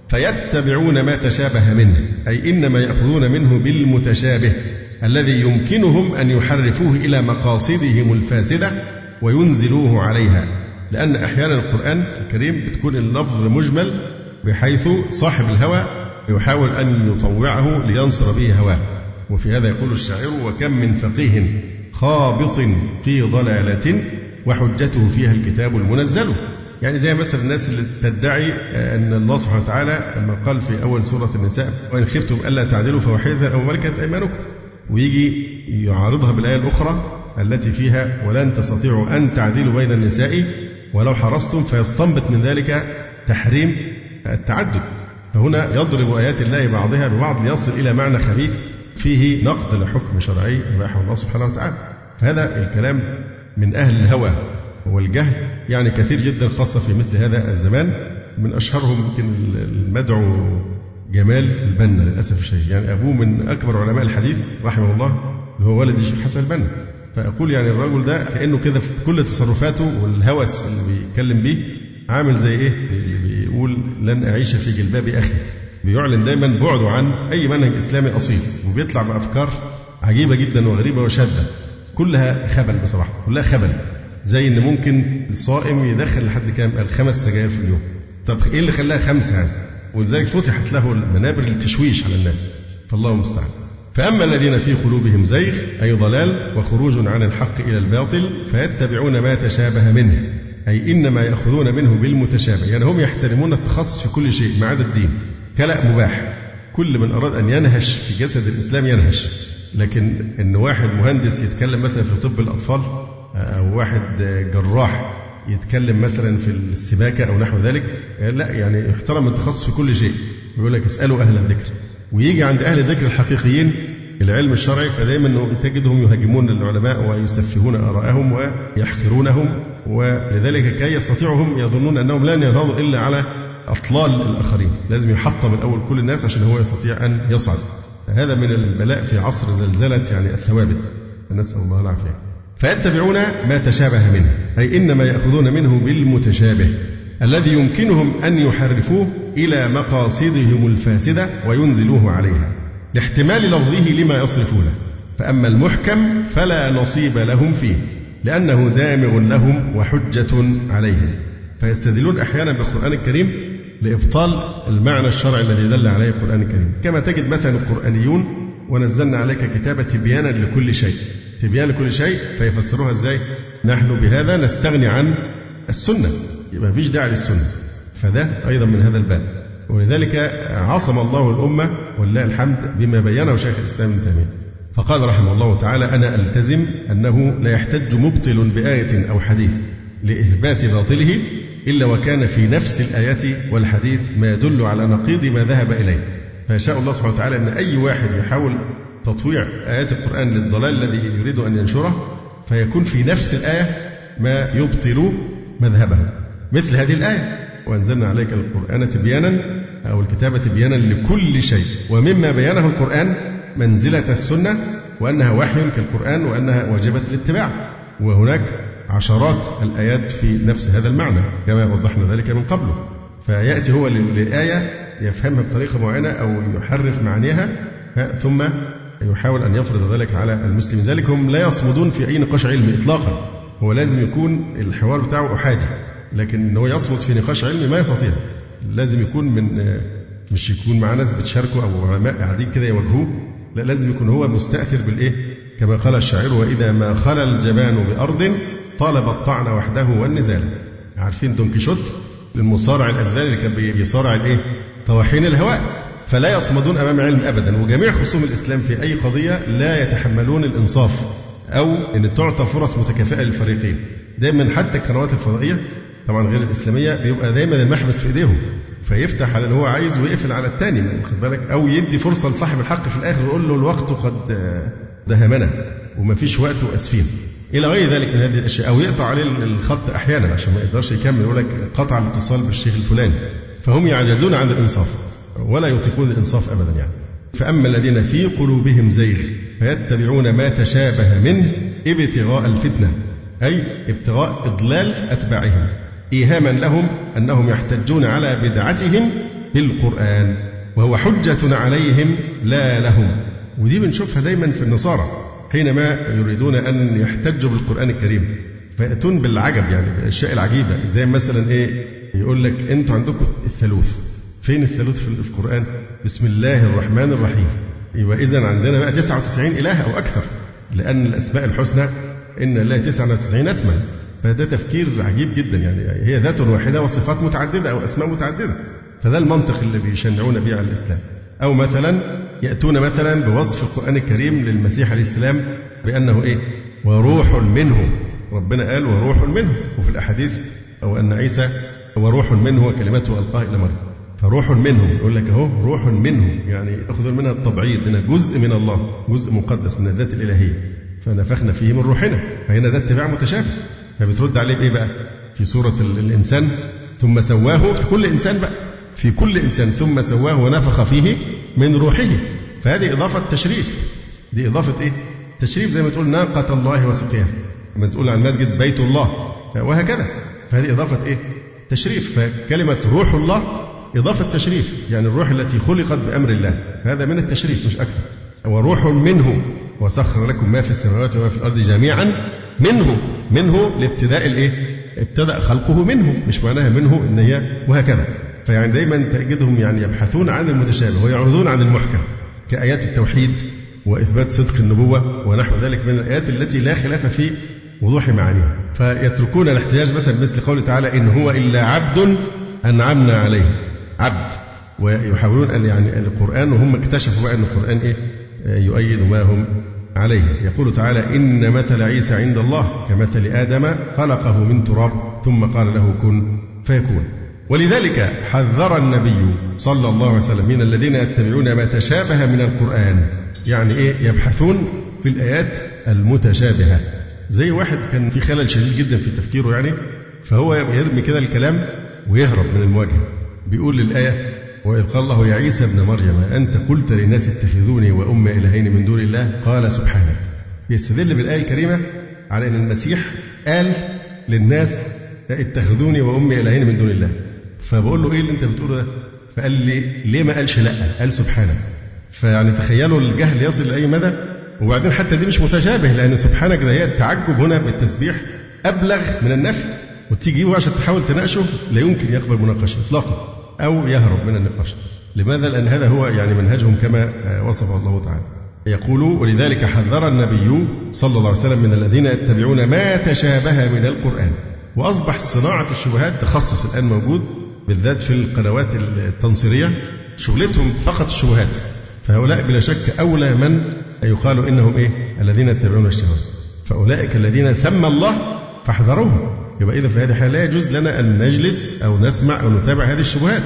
فيتبعون ما تشابه منه، أي إنما يأخذون منه بالمتشابه الذي يمكنهم أن يحرفوه إلى مقاصدهم الفاسدة وينزلوه عليها، لأن أحيانا القرآن الكريم بتكون اللفظ مجمل بحيث صاحب الهوى يحاول أن يطوعه لينصر به هواه. وفي هذا يقول الشاعر: وكم من فقيه خابط في ضلالة وحجته فيها الكتاب المنزل. يعني زي مثلا الناس اللي تدعي أن الله سبحانه وتعالى لما قال في أول سورة النساء: وإن خفتم ألا تعدلوا فواحدة أو ملكت أيمانكم، ويجي يعارضها بالآية الأخرى التي فيها: ولن تستطيعوا أن تعدلوا بين النساء ولو حرصتم، فيستنبط من ذلك تحريم التعدد. فهنا يضرب آيات الله بعضها ببعض ليصل إلى معنى خبيث فيه نقد لحكم شرعي أباحه الله سبحانه وتعالى. فهذا الكلام من أهل الهوى والجهل يعني كثير جدا، خاصة في مثل هذا الزمان. من أشهرهم يمكن المدعو جمال البنا للأسف الشديد، يعني أبوه من أكبر علماء الحديث رحمه الله، اللي هو ولد الشيخ حسن البنا. فأقول يعني الرجل ده كأنه كده في كل تصرفاته والهوس اللي بيتكلم به عامل زي إيه اللي بيقول: لن أعيش في جلباب أخي. بيعلن دايما بعده عن أي منهج إسلامي أصيل، وبيطلع بأفكار عجيبة جدا وغريبة وشاذة، كلها خبل بصراحة، كلها خبل. زي إن ممكن الصائم يدخل لحد كام الخمس سجاير في اليوم. طب إيه اللي خلاها خمسة يعني؟ ولذلك فتحت له المنابر للتشويش على الناس، فالله المستعان. فأما الذين في قلوبهم زيغ أي ضلال وخروج عن الحق إلى الباطل فيتبعون ما تشابه منه، أي إنما يأخذون منه بالمتشابه. يعني هم يحترمون التخصص في كل شيء ما عدا الدين، كلاء مباح. كل من أراد أن ينهش في جسد الإسلام ينهش، لكن إن واحد مهندس يتكلم مثلا في طب الأطفال، أو واحد جراح يتكلم مثلا في السباكة أو نحو ذلك، لا، يعني يحترم التخصص في كل شيء. يقول لك: اسألوا أهل الذكر. ويجي عند أهل الذكر الحقيقيين العلم الشرعي، فدائما تجدهم يهاجمون العلماء ويسفهون آراءهم ويحقرونهم، ولذلك كي يستطيعوا هم يظنون أنهم لن ينهضوا إلا على أطلال الآخرين، لازم يحطم الأول كل الناس عشان هو يستطيع أن يصعد. هذا من البلاء في عصر زلزلة يعني الثوابت، نسأل الله العافية. فيتبعون ما تشابه منه، أي إنما يأخذون منه بالمتشابه الذي يمكنهم أن يحرفوه إلى مقاصدهم الفاسدة وينزلوه عليها لاحتمال لفظه لما يصرفونه. فأما المحكم فلا نصيب لهم فيه لأنه دامغ لهم وحجة عليهم. فيستدلون أحيانا بالقرآن الكريم لإبطال المعنى الشرعي الذي دل عليه القرآن الكريم، كما تجد مثلا القرآنيون: ونزلنا عليك كتابا تبيانا لكل شيء. تبيان لكل شيء، فيفسروها إزاي؟ نحن بهذا نستغني عن السنة، يبقى مفيش داعي للسنة. فده أيضا من هذا الباب. ولذلك عصم الله الأمة ولله الحمد بما بينه شيخ الإسلام ابن تيمية، فقال رحمه الله تعالى: أنا ألتزم أنه لا يحتج مبطل بآية أو حديث لإثبات باطله إلا وكان في نفس الآية والحديث ما يدل على نقيض ما ذهب إليه، فيشاء الله سبحانه وتعالى أن أي واحد يحاول تطويع آيات القرآن للضلال الذي يريد أن ينشره فيكون في نفس الآية ما يبطل مذهبه، مثل هذه الآية: وأنزلنا عليك القرآن تبيانا أو الكتابة تبيانا لكل شيء، ومما بيانه القرآن منزلة السنة وأنها وحي كالقرآن وأنها واجبة الاتباع. وهناك عشرات الآيات في نفس هذا المعنى كما وضحنا ذلك من قبل. فيأتي هو للآية يفهمها بطريقة معينة أو يحرف معانيها ثم يحاول أن يفرض ذلك على المسلمين. ذلك هم لا يصمدون في أي نقاش علمي إطلاقا، هو لازم يكون الحوار بتاعه أحادي، لكن هو يصمد في نقاش علمي ما يستطيع. لازم يكون من مش يكون مع ناس بتشاركوا أو علماء قاعدين كده يواجهوه، لا، لازم يكون هو مستأثر بالإيه، كما قال الشاعر: وإذا ما خلا الجبان بأرض طالب الطعن وحده والنزال. عارفين دون كيشوت المصارع الأسباني اللي كان بيصارع الإيه، طواحين الهواء. فلا يصمدون أمام علم أبدا. وجميع خصوم الإسلام في أي قضية لا يتحملون الإنصاف أو أن تعطى فرص متكافئة للفريقين. دائما حتى القنوات الفضائية طبعا غير الإسلامية بيبقى دائما المحبس في إيديهم، فيفتح على اللي هو عايز ويقفل على الثاني، واخد بالك، أو يدي فرصة لصاحب الحق في الآخر ويقول له الوقت قد دهمنا وما فيش وقت وأسفين إلى غير ذلك من هذه الأشياء، أو يقطع عليه الخط أحيانا عشان ما يقدرش يكمل، يقول لك قطع الاتصال بالشيخ الفلاني. فهم يعجزون عن الإنصاف ولا يطيقون الإنصاف أبدا يعني. فأما الذين في قلوبهم زيغ فيتبعون ما تشابه منه ابتغاء الفتنة، أي ابتغاء إضلال أتباعهم، إيهاما لهم أنهم يحتجون على بدعتهم بالقرآن وهو حجة عليهم لا لهم. ودي بنشوفها دايما في النصارى حينما يريدون أن يحتجوا بالقرآن الكريم فيأتون بالعجب، يعني بالأشياء العجيبة، زي مثلا إيه، يقول لك أنتوا عندكم الثالوث، فين الثالوث في القرآن؟ بسم الله الرحمن الرحيم. يبقى إذن عندنا بقى تسعة وتسعين إله أو أكثر، لأن الأسماء الحسنى إن الله تسعة وتسعين اسما. فده تفكير عجيب جدا، يعني هي ذات واحدة وصفات متعددة أو أسماء متعددة. فده المنطق اللي بيشنعون به على الإسلام. أو مثلا يأتون مثلا بوصف القرآن الكريم للمسيح عليه السلام بأنه إيه، وروح منه. ربنا قال وروح منه، وفي الأحاديث أو أن عيسى وروح منه وكلمته ألقاها إلى مريم. فروح منه يقول لك أهو روح منه، يعني أخذ منها التبعيض، هنا جزء من الله، جزء مقدس من الذات الإلهية، فنفخنا فيه من روحنا. فهنا ده اتباع متشابه. فبترد عليه بإيه بقى؟ في سورة الإنسان ثم سواه، في كل إنسان بقى، في كل إنسان ثم سواه ونفخ فيه من روحه. فهذه إضافة تشريف، دي إضافة إيه؟ تشريف، زي ما تقول ناقة الله وسقياها، لما تقول عن المسجد بيت الله وهكذا. فهذه إضافة إيه؟ تشريف. فكلمة روح الله إضافة تشريف، يعني الروح التي خلقت بأمر الله، هذا من التشريف مش أكثر. وروح منه وسخر لكم ما في السماوات وما في الأرض جميعا منه. منه لابتداء الإيه؟ ابتدأ خلقه منه، مش معناها منه إن هي وهكذا. فيعني دايما تجدهم يعني يبحثون عن المتشابه ويعرضون عن المحكم كآيات التوحيد وإثبات صدق النبوة ونحو ذلك من الآيات التي لا خلاف في وضوح معانيها. فيتركون الاحتجاج مثلا مثل قوله تعالى إن هو إلا عبد أنعمنا عليه، عبد، ويحاولون أن يعني القرآن، وهم اكتشفوا بقى أن القرآن إيه يؤيد ما هم عليه. يقول تعالى إن مثل عيسى عند الله كمثل آدم خلقه من تراب ثم قال له كن فيكون. ولذلك حذر النبي صلى الله عليه وسلم من الذين يتبعون ما تشابه من القرآن، يعني إيه، يبحثون في الآيات المتشابهة. زي واحد كان في خلل شديد جدا في تفكيره يعني، فهو يرمي كده الكلام ويهرب من المواجهة. بيقول للآية وإذ قال الله يا عيسى ابن مريم أنت قلت للناس اتخذوني وأمي إلهين من دون الله قال سبحانك. يستدل بالآية الكريمة على أن المسيح قال للناس اتخذوني وأمي إلهين من دون الله. فبقول له إيه اللي أنت بتقوله ده؟ فقال لي ليه ما قالش لأ، قال سبحانك. فيعني تخيلوا الجهل يصل لأي مدى. وبعدين حتى دي مش متشابه، لأن سبحانك ده هي التعجب هنا بالتسبيح أبلغ من النفي، وتيجي عشان تحاول تناقشه لا يمكن يقبل مناقشة إطلاقا أو يهرب من النقاش. لماذا؟ لأن هذا هو يعني منهجهم كما وصف الله تعالى. يقول ولذلك حذر النبي صلى الله عليه وسلم من الذين يتبعون ما تشابه من القرآن. وأصبح صناعة الشبهات تخصص الآن موجود، بالذات في القنوات التنصيرية، شغلتهم فقط الشبهات. فهؤلاء بلا شك أولى من يقال إنهم إيه الذين يتبعون الشهوات، فأولئك الذين سمى الله فاحذروهم. يبقى إذا في هذه الحالة لا يجوز لنا أن نجلس أو نسمع أو نتابع هذه الشبهات،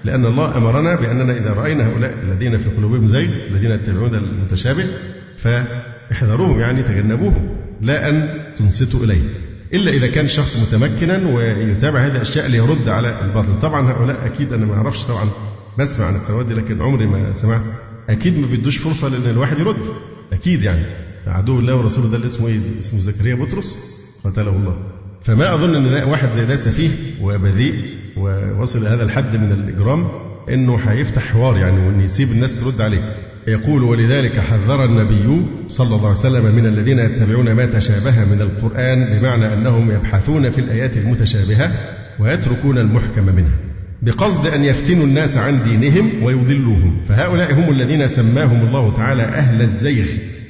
لأن الله أمرنا بأننا إذا رأينا هؤلاء الذين في قلوبهم زيغ الذين يتبعون المتشابه فاحذروهم، يعني تجنبوهم، لا أن تنصتوا إليه، إلا إذا كان الشخص متمكنا ويتابع هذه الأشياء ليرد على الباطل. طبعا هؤلاء أكيد أنا ما أعرفش، طبعا بسمع عن القنوات دي لكن عمري ما سمعت، أكيد ما بيدوش فرصة لأن الواحد يرد، أكيد يعني عدو الله ورسوله ده اللي اسمه إيه؟ اسمه زكريا بطرس قتله الله. فما أظن أن واحد زي ده سفيه وبذيء ووصل إلى هذا الحد من الإجرام إنه هيفتح حوار يعني وإن يسيب الناس ترد عليه. يقول: ولذلك حذر النبي صلى الله عليه وسلم من الذين يتبعون ما تشابه من القرآن، بمعنى أنهم يبحثون في الآيات المتشابهة ويتركون المحكم منها، بقصد أن يفتنوا الناس عن دينهم ويضلوهم، فهؤلاء هم الذين سماهم الله تعالى أهل الزيغ،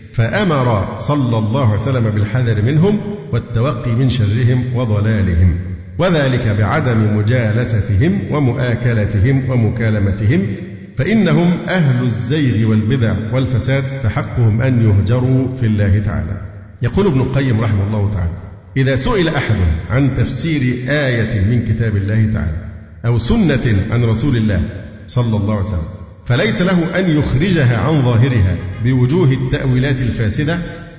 فأمر صلى الله عليه وسلم بالحذر منهم والتوقي من شرهم وضلالهم، وذلك بعدم مجالستهم ومؤاكلتهم ومكالمتهم، فإنهم أهل الزيغ والبدع والفساد، فحقهم أن يهجروا في الله تعالى. يقول ابن القيم رحمه الله تعالى: إذا سئل أحد عن تفسير آية من كتاب الله تعالى أو سنة عن رسول الله صلى الله عليه وسلم فليس له أن يخرجها عن ظاهرها بوجوه التأويلات الفاسدة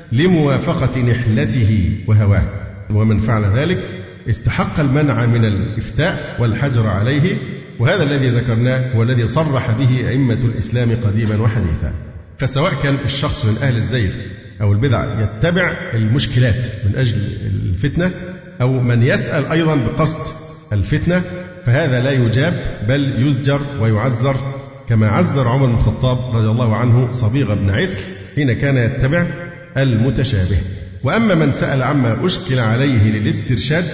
لموافقة نحلته وهواه، ومن فعل ذلك استحق المنع من الإفتاء والحجر عليه، وهذا الذي ذكرناه هو الذي صرح به أئمة الإسلام قديما وحديثا. فسواء كان الشخص من أهل الزيغ أو البدع يتبع المشكلات من أجل الفتنة، أو من يسأل أيضا بقصد الفتنة، فهذا لا يجاب بل يزجر ويعزر، كما عزر عمر بن الخطاب رضي الله عنه صبيغ بن عسل حين كان يتبع المتشابه. وأما من سأل عما أشكل عليه للاسترشاد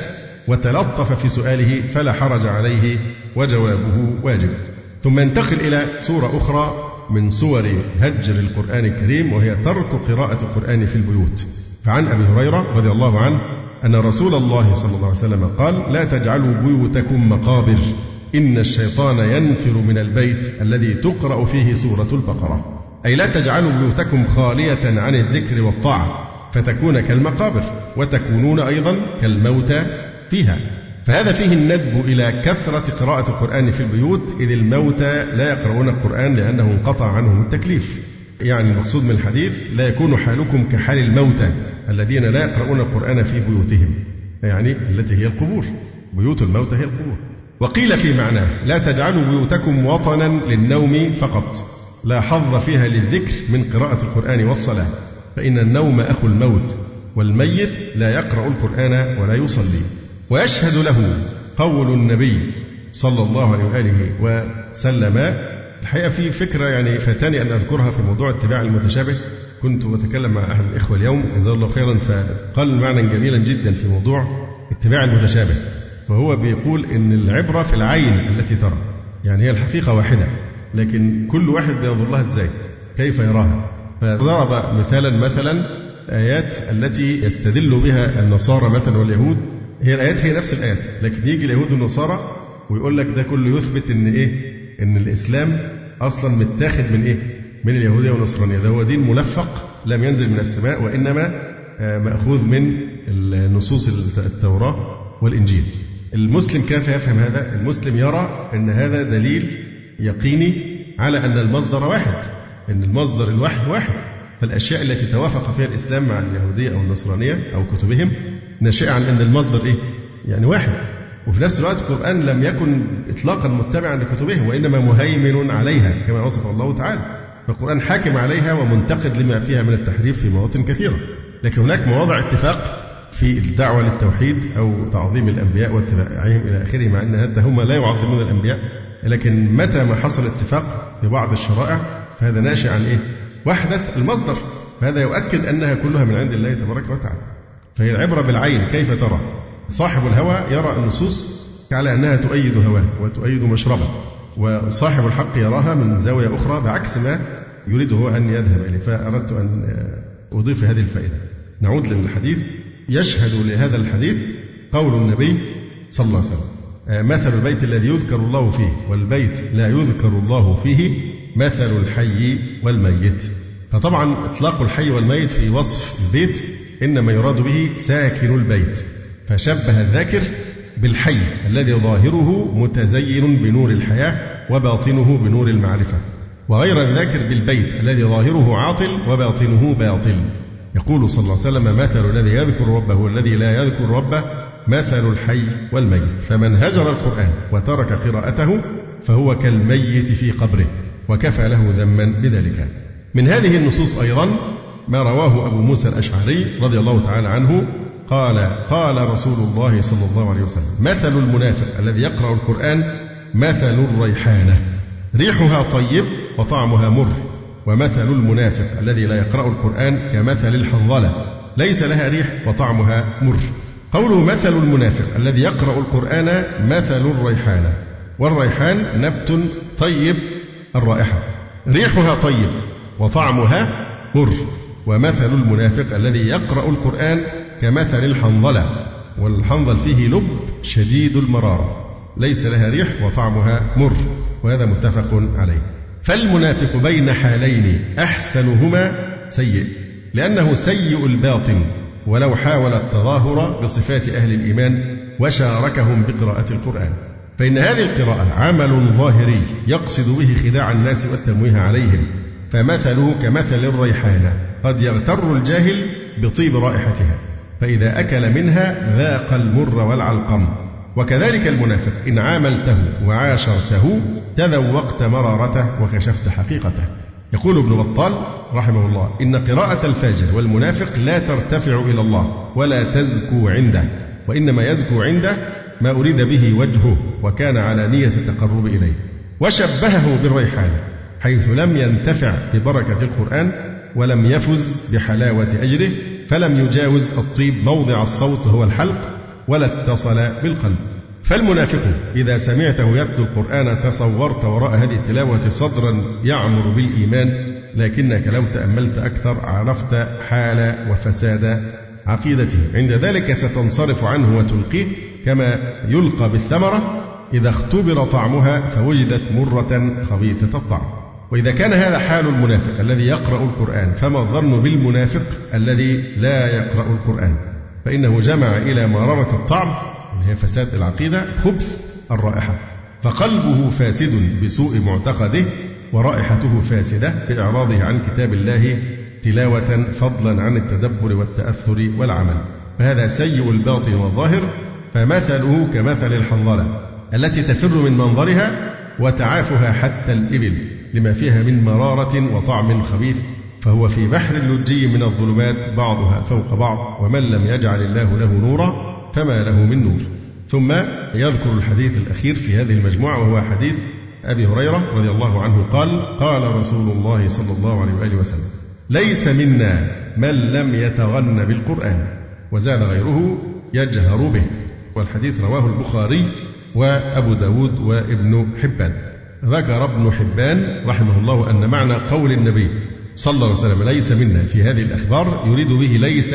وتلطف في سؤاله فلا حرج عليه وجوابه واجب. ثم ينتقل إلى صورة أخرى من صور هجر القرآن الكريم، وهي ترك قراءة القرآن في البيوت. فعن أبي هريرة رضي الله عنه أن رسول الله صلى الله عليه وسلم قال: لا تجعلوا بيوتكم مقابر، إن الشيطان ينفر من البيت الذي تقرأ فيه سورة البقرة. أي لا تجعلوا بيوتكم خالية عن الذكر والطاعة فتكون كالمقابر وتكونون أيضا كالموتى فيها. فهذا فيه الندب إلى كثرة قراءة القرآن في البيوت، إذ الموتى لا يقرؤون القرآن لأنه انقطع عنهم التكليف. يعني المقصود من الحديث: لا يكون حالكم كحال الموتى الذين لا يقرؤون القرآن في بيوتهم، يعني التي هي القبور، بيوت الموتى هي القبور. وقيل في معناه: لا تجعلوا بيوتكم وطنا للنوم فقط، لا حظ فيها للذكر من قراءة القرآن والصلاة، فإن النوم أخو الموت، والميت لا يقرأ القرآن ولا يصلي. ويشهد له قول النبي صلى الله عليه وآله وسلم. الحقيقة في فكرة يعني فاتني أن أذكرها في موضوع اتباع المتشابه. كنت أتكلم مع أحد الإخوة اليوم جزاه الله خيرا، فقال معنى جميلا جدا في موضوع اتباع المتشابه، وهو بيقول إن العبرة في العين التي ترى، يعني هي الحقيقة واحدة لكن كل واحد بينظر لها إزاي، كيف يراها. فضرب مثالا مثلا آيات التي يستدل بها النصارى مثلا واليهود، هي الآيات هي نفس الآيات، لكن يجي اليهود والنصارى ويقول لك ده كله يثبت إن إيه، إن الإسلام أصلا متاخد من إيه، من اليهودية والنصرانية، ده هو دين ملفق لم ينزل من السماء، وإنما مأخوذ من النصوص التوراة والإنجيل. المسلم كيف يفهم هذا؟ المسلم يرى أن هذا دليل يقيني على أن المصدر واحد، أن المصدر الوحي واحد، فالأشياء التي توافق فيها الإسلام مع اليهودية أو النصرانية أو كتبهم ناشئة عن أن المصدر إيه؟ يعني واحد. وفي نفس الوقت القرآن لم يكن إطلاقا متبعا لكتبه، وإنما مهيمن عليها كما وصف الله تعالى، فالقرآن حاكم عليها ومنتقد لما فيها من التحريف في مواطن كثيرة. لكن هناك مواضع اتفاق في الدعوة للتوحيد أو تعظيم الأنبياء واتباعهم إلى آخره، مع أن هذا هم لا يعظمون الأنبياء، لكن متى ما حصل اتفاق في بعض الشرائع فهذا ناشئ عن إيه؟ وحدة المصدر، فهذا يؤكد أنها كلها من عند الله تبارك وتعالى. فهي العبرة بالعين، كيف ترى؟ صاحب الهوى يرى النصوص على أنها تؤيد هواه وتؤيد مشربه، وصاحب الحق يراها من زاوية أخرى بعكس ما يريد هو أن يذهب إليه. فأردت أن أضيف هذه الفائدة. نعود للحديث. يشهد لهذا الحديث قول النبي صلى الله عليه وسلم: مثل البيت الذي يذكر الله فيه والبيت لا يذكر الله فيه مثل الحي والميت. فطبعا إطلاق الحي والميت في وصف البيت إنما يراد به ساكن البيت، فشبه الذاكر بالحي الذي ظاهره متزين بنور الحياة وباطنه بنور المعرفة، وغير الذاكر بالبيت الذي ظاهره عاطل وباطنه باطل. يقول صلى الله عليه وسلم: مثل الذي يذكر ربه والذي لا يذكر ربه مثل الحي والميت، فمن هجر القرآن وترك قراءته فهو كالميت في قبره، وكفى له ذما بذلك. من هذه النصوص أيضا ما رواه أبو موسى الأشعري رضي الله تعالى عنه قال: قال رسول الله صلى الله عليه وسلم: مثل المنافق الذي يقرأ القرآن مثل الريحانة ريحها طيب وطعمها مر، ومثل المنافق الذي لا يقرأ القرآن كمثل الحنظلة ليس لها ريح وطعمها مر. قوله مثل المنافق الذي يقرأ القرآن مثل الريحانة، والريحان نبت طيب الرائحة ريحها طيب وطعمها مر، ومثل المنافق الذي يقرأ القرآن كمثل الحنظلة، والحنظل فيه لب شديد المرارة ليس لها ريح وطعمها مر، وهذا متفق عليه. فالمنافق بين حالين أحسنهما سيء، لأنه سيء الباطن ولو حاول التظاهر بصفات أهل الإيمان وشاركهم بقراءة القرآن، فإن هذه القراءة عمل ظاهري يقصد به خداع الناس والتمويه عليهم، فمثله كمثل الريحانة قد يغتر الجاهل بطيب رائحتها، فإذا أكل منها ذاق المر والعلقم. وكذلك المنافق إن عاملته وعاشرته تذوقت مرارته وكشفت حقيقته. يقول ابن بطال رحمه الله: إن قراءة الفاجر والمنافق لا ترتفع إلى الله ولا تزكو عنده، وإنما يزكو عنده ما أريد به وجهه وكان على نية التقرب إليه. وشبهه بالريحانة حيث لم ينتفع ببركة القرآن ولم يفز بحلاوة أجره، فلم يجاوز الطيب موضع الصوت هو الحلق ولا اتصل بالقلب. فالمنافق إذا سمعته يتلو القرآن تصورت وراء هذه التلاوة صدرا يعمر بالإيمان، لكنك لو تأملت أكثر عرفت حال وفساد عقيدته. عند ذلك ستنصرف عنه وتلقيه كما يلقى بالثمرة إذا اختبر طعمها فوجدت مرة خبيثة الطعم. وإذا كان هذا حال المنافق الذي يقرأ القرآن، فما الظن بالمنافق الذي لا يقرأ القرآن؟ فإنه جمع إلى مرارة الطعم اللي هي فساد العقيدة خبث الرائحة، فقلبه فاسد بسوء معتقده ورائحته فاسدة بإعراضه عن كتاب الله تلاوة فضلا عن التدبر والتأثر والعمل، فهذا سيء الباطن والظاهر. فمثله كمثل الحنظلة التي تفر من منظرها وتعافها حتى الإبل لما فيها من مرارة وطعم خبيث، فهو في بحر اللجي من الظلمات بعضها فوق بعض، ومن لم يجعل الله له نورا فما له من نور. ثم يذكر الحديث الأخير في هذه المجموعة، وهو حديث أبي هريرة رضي الله عنه قال: قال رسول الله صلى الله عليه وآله وسلم: ليس منا من لم يتغن بالقرآن. وزاد غيره: يجهر به. والحديث رواه البخاري وأبو داود وابن حبان. ذكر ابن حبان رحمه الله أن معنى قول النبي صلى الله عليه وسلم ليس منا في هذه الأخبار يريد به ليس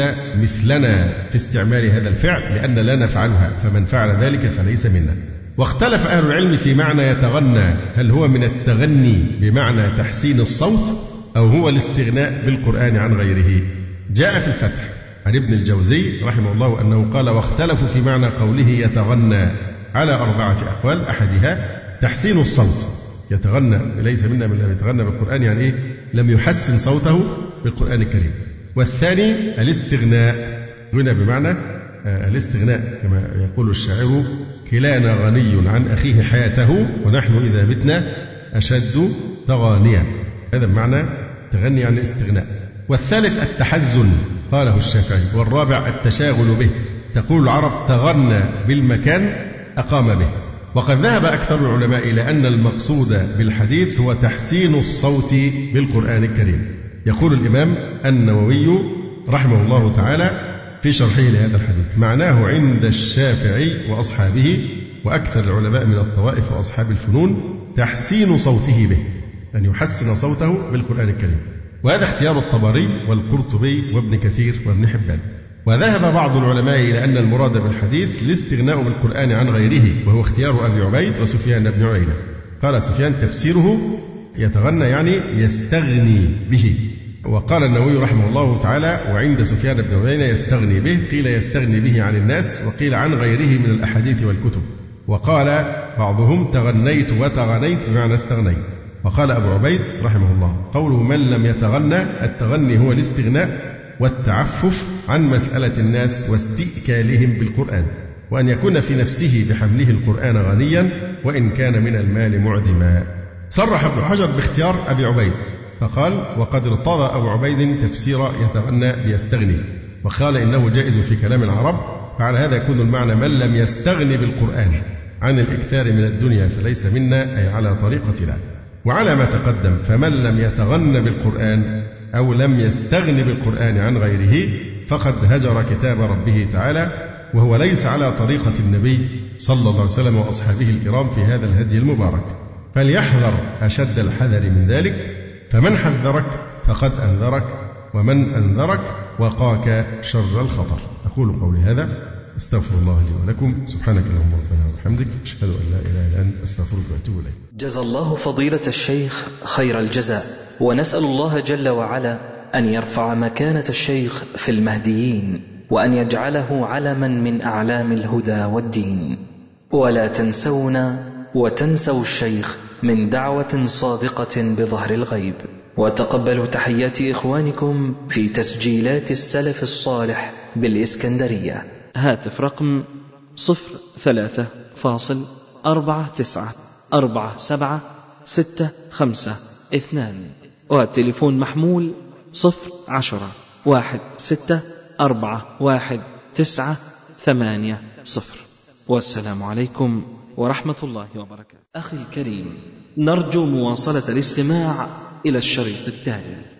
مثلنا في استعمال هذا الفعل، لأن لا نفعلها، فمن فعل ذلك فليس منا. واختلف أهل العلم في معنى يتغنى، هل هو من التغني بمعنى تحسين الصوت أو هو الاستغناء بالقرآن عن غيره؟ جاء في الفتح عن ابن الجوزي رحمه الله أنه قال: واختلفوا في معنى قوله يتغنى على أربعة أقوال، أحدها تحسين الصوت، يتغنى ليس منا من لم يتغنى بالقرآن، يعني إيه؟ لم يحسن صوته بالقرآن الكريم. والثاني الاستغناء، هنا بمعنى الاستغناء كما يقول الشاعر: كلانا غني عن أخيه حياته ونحن إذا متنا أشد تغانيا. هذا بمعنى تغني عن الاستغناء. والثالث التحزن قاله الشافعي. والرابع التشاغل به، تقول العرب تغنى بالمكان أقام به. وقد ذهب أكثر العلماء إلى أن المقصود بالحديث هو تحسين الصوت بالقرآن الكريم. يقول الإمام النووي رحمه الله تعالى في شرحه لهذا الحديث: معناه عند الشافعي وأصحابه وأكثر العلماء من الطوائف وأصحاب الفنون تحسين صوته به، أن يحسن صوته بالقرآن الكريم. وهذا اختيار الطبري والقرطبي وابن كثير وابن حبان. وذهب بعض العلماء إلى أن المراد بالحديث الاستغناء بالقرآن عن غيره، وهو اختيار أبي عبيد وسفيان بن عيينة. قال سفيان: تفسيره يتغنى يعني يستغني به. وقال النووي رحمه الله تعالى: وعند سفيان بن عيينة يستغني به، قيل يستغني به عن الناس، وقيل عن غيره من الأحاديث والكتب. وقال بعضهم تغنيت وتغنيت بمعنى استغنيت. وقال أبو عبيد رحمه الله قوله من لم يتغنى، التغني هو الاستغناء والتعفف عن مسألة الناس واستئكالهم بالقرآن، وأن يكون في نفسه بحمله القرآن غنيا وإن كان من المال معدما. صرح ابن حجر باختيار أبي عبيد فقال وقد ارتضى أبو عبيد تفسير يتغنى بيستغني، وقال إنه جائز في كلام العرب، فعلى هذا يكون المعنى من لم يستغني بالقرآن عن الإكثار من الدنيا فليس منا، أي على طريقتنا. وعلى ما تقدم فمن لم يتغن بالقرآن أو لم يستغن بالقرآن عن غيره فقد هجر كتاب ربه تعالى، وهو ليس على طريقة النبي صلى الله عليه وسلم وأصحابه الكرام في هذا الهدي المبارك، فليحذر أشد الحذر من ذلك، فمن حذرك فقد أنذرك، ومن أنذرك وقاك شر الخطر. أقول قولي هذا استغفر الله لي ولكم، سبحانك اللهم ربنا وبحمدك، أشهد أن لا إله إلا أنت، أستغفرك وأتوب إليك. جزا الله فضيلة الشيخ خير الجزاء، ونسأل الله جل وعلا أن يرفع مكانة الشيخ في المهديين، وأن يجعله علما من أعلام الهدى والدين. ولا تنسونا وتنسوا الشيخ من دعوة صادقة بظهر الغيب، وتقبلوا تحيات إخوانكم في تسجيلات السلف الصالح بالإسكندرية. هاتف رقم صفر ثلاثة فاصل أربعة تسعة أربعة سبعة ستة خمسة اثنان، والتليفون محمول صفر عشرة واحد ستة أربعة واحد تسعة ثمانية صفر. والسلام عليكم ورحمة الله وبركاته. أخي الكريم، نرجو مواصلة الاستماع إلى الشريط التالي.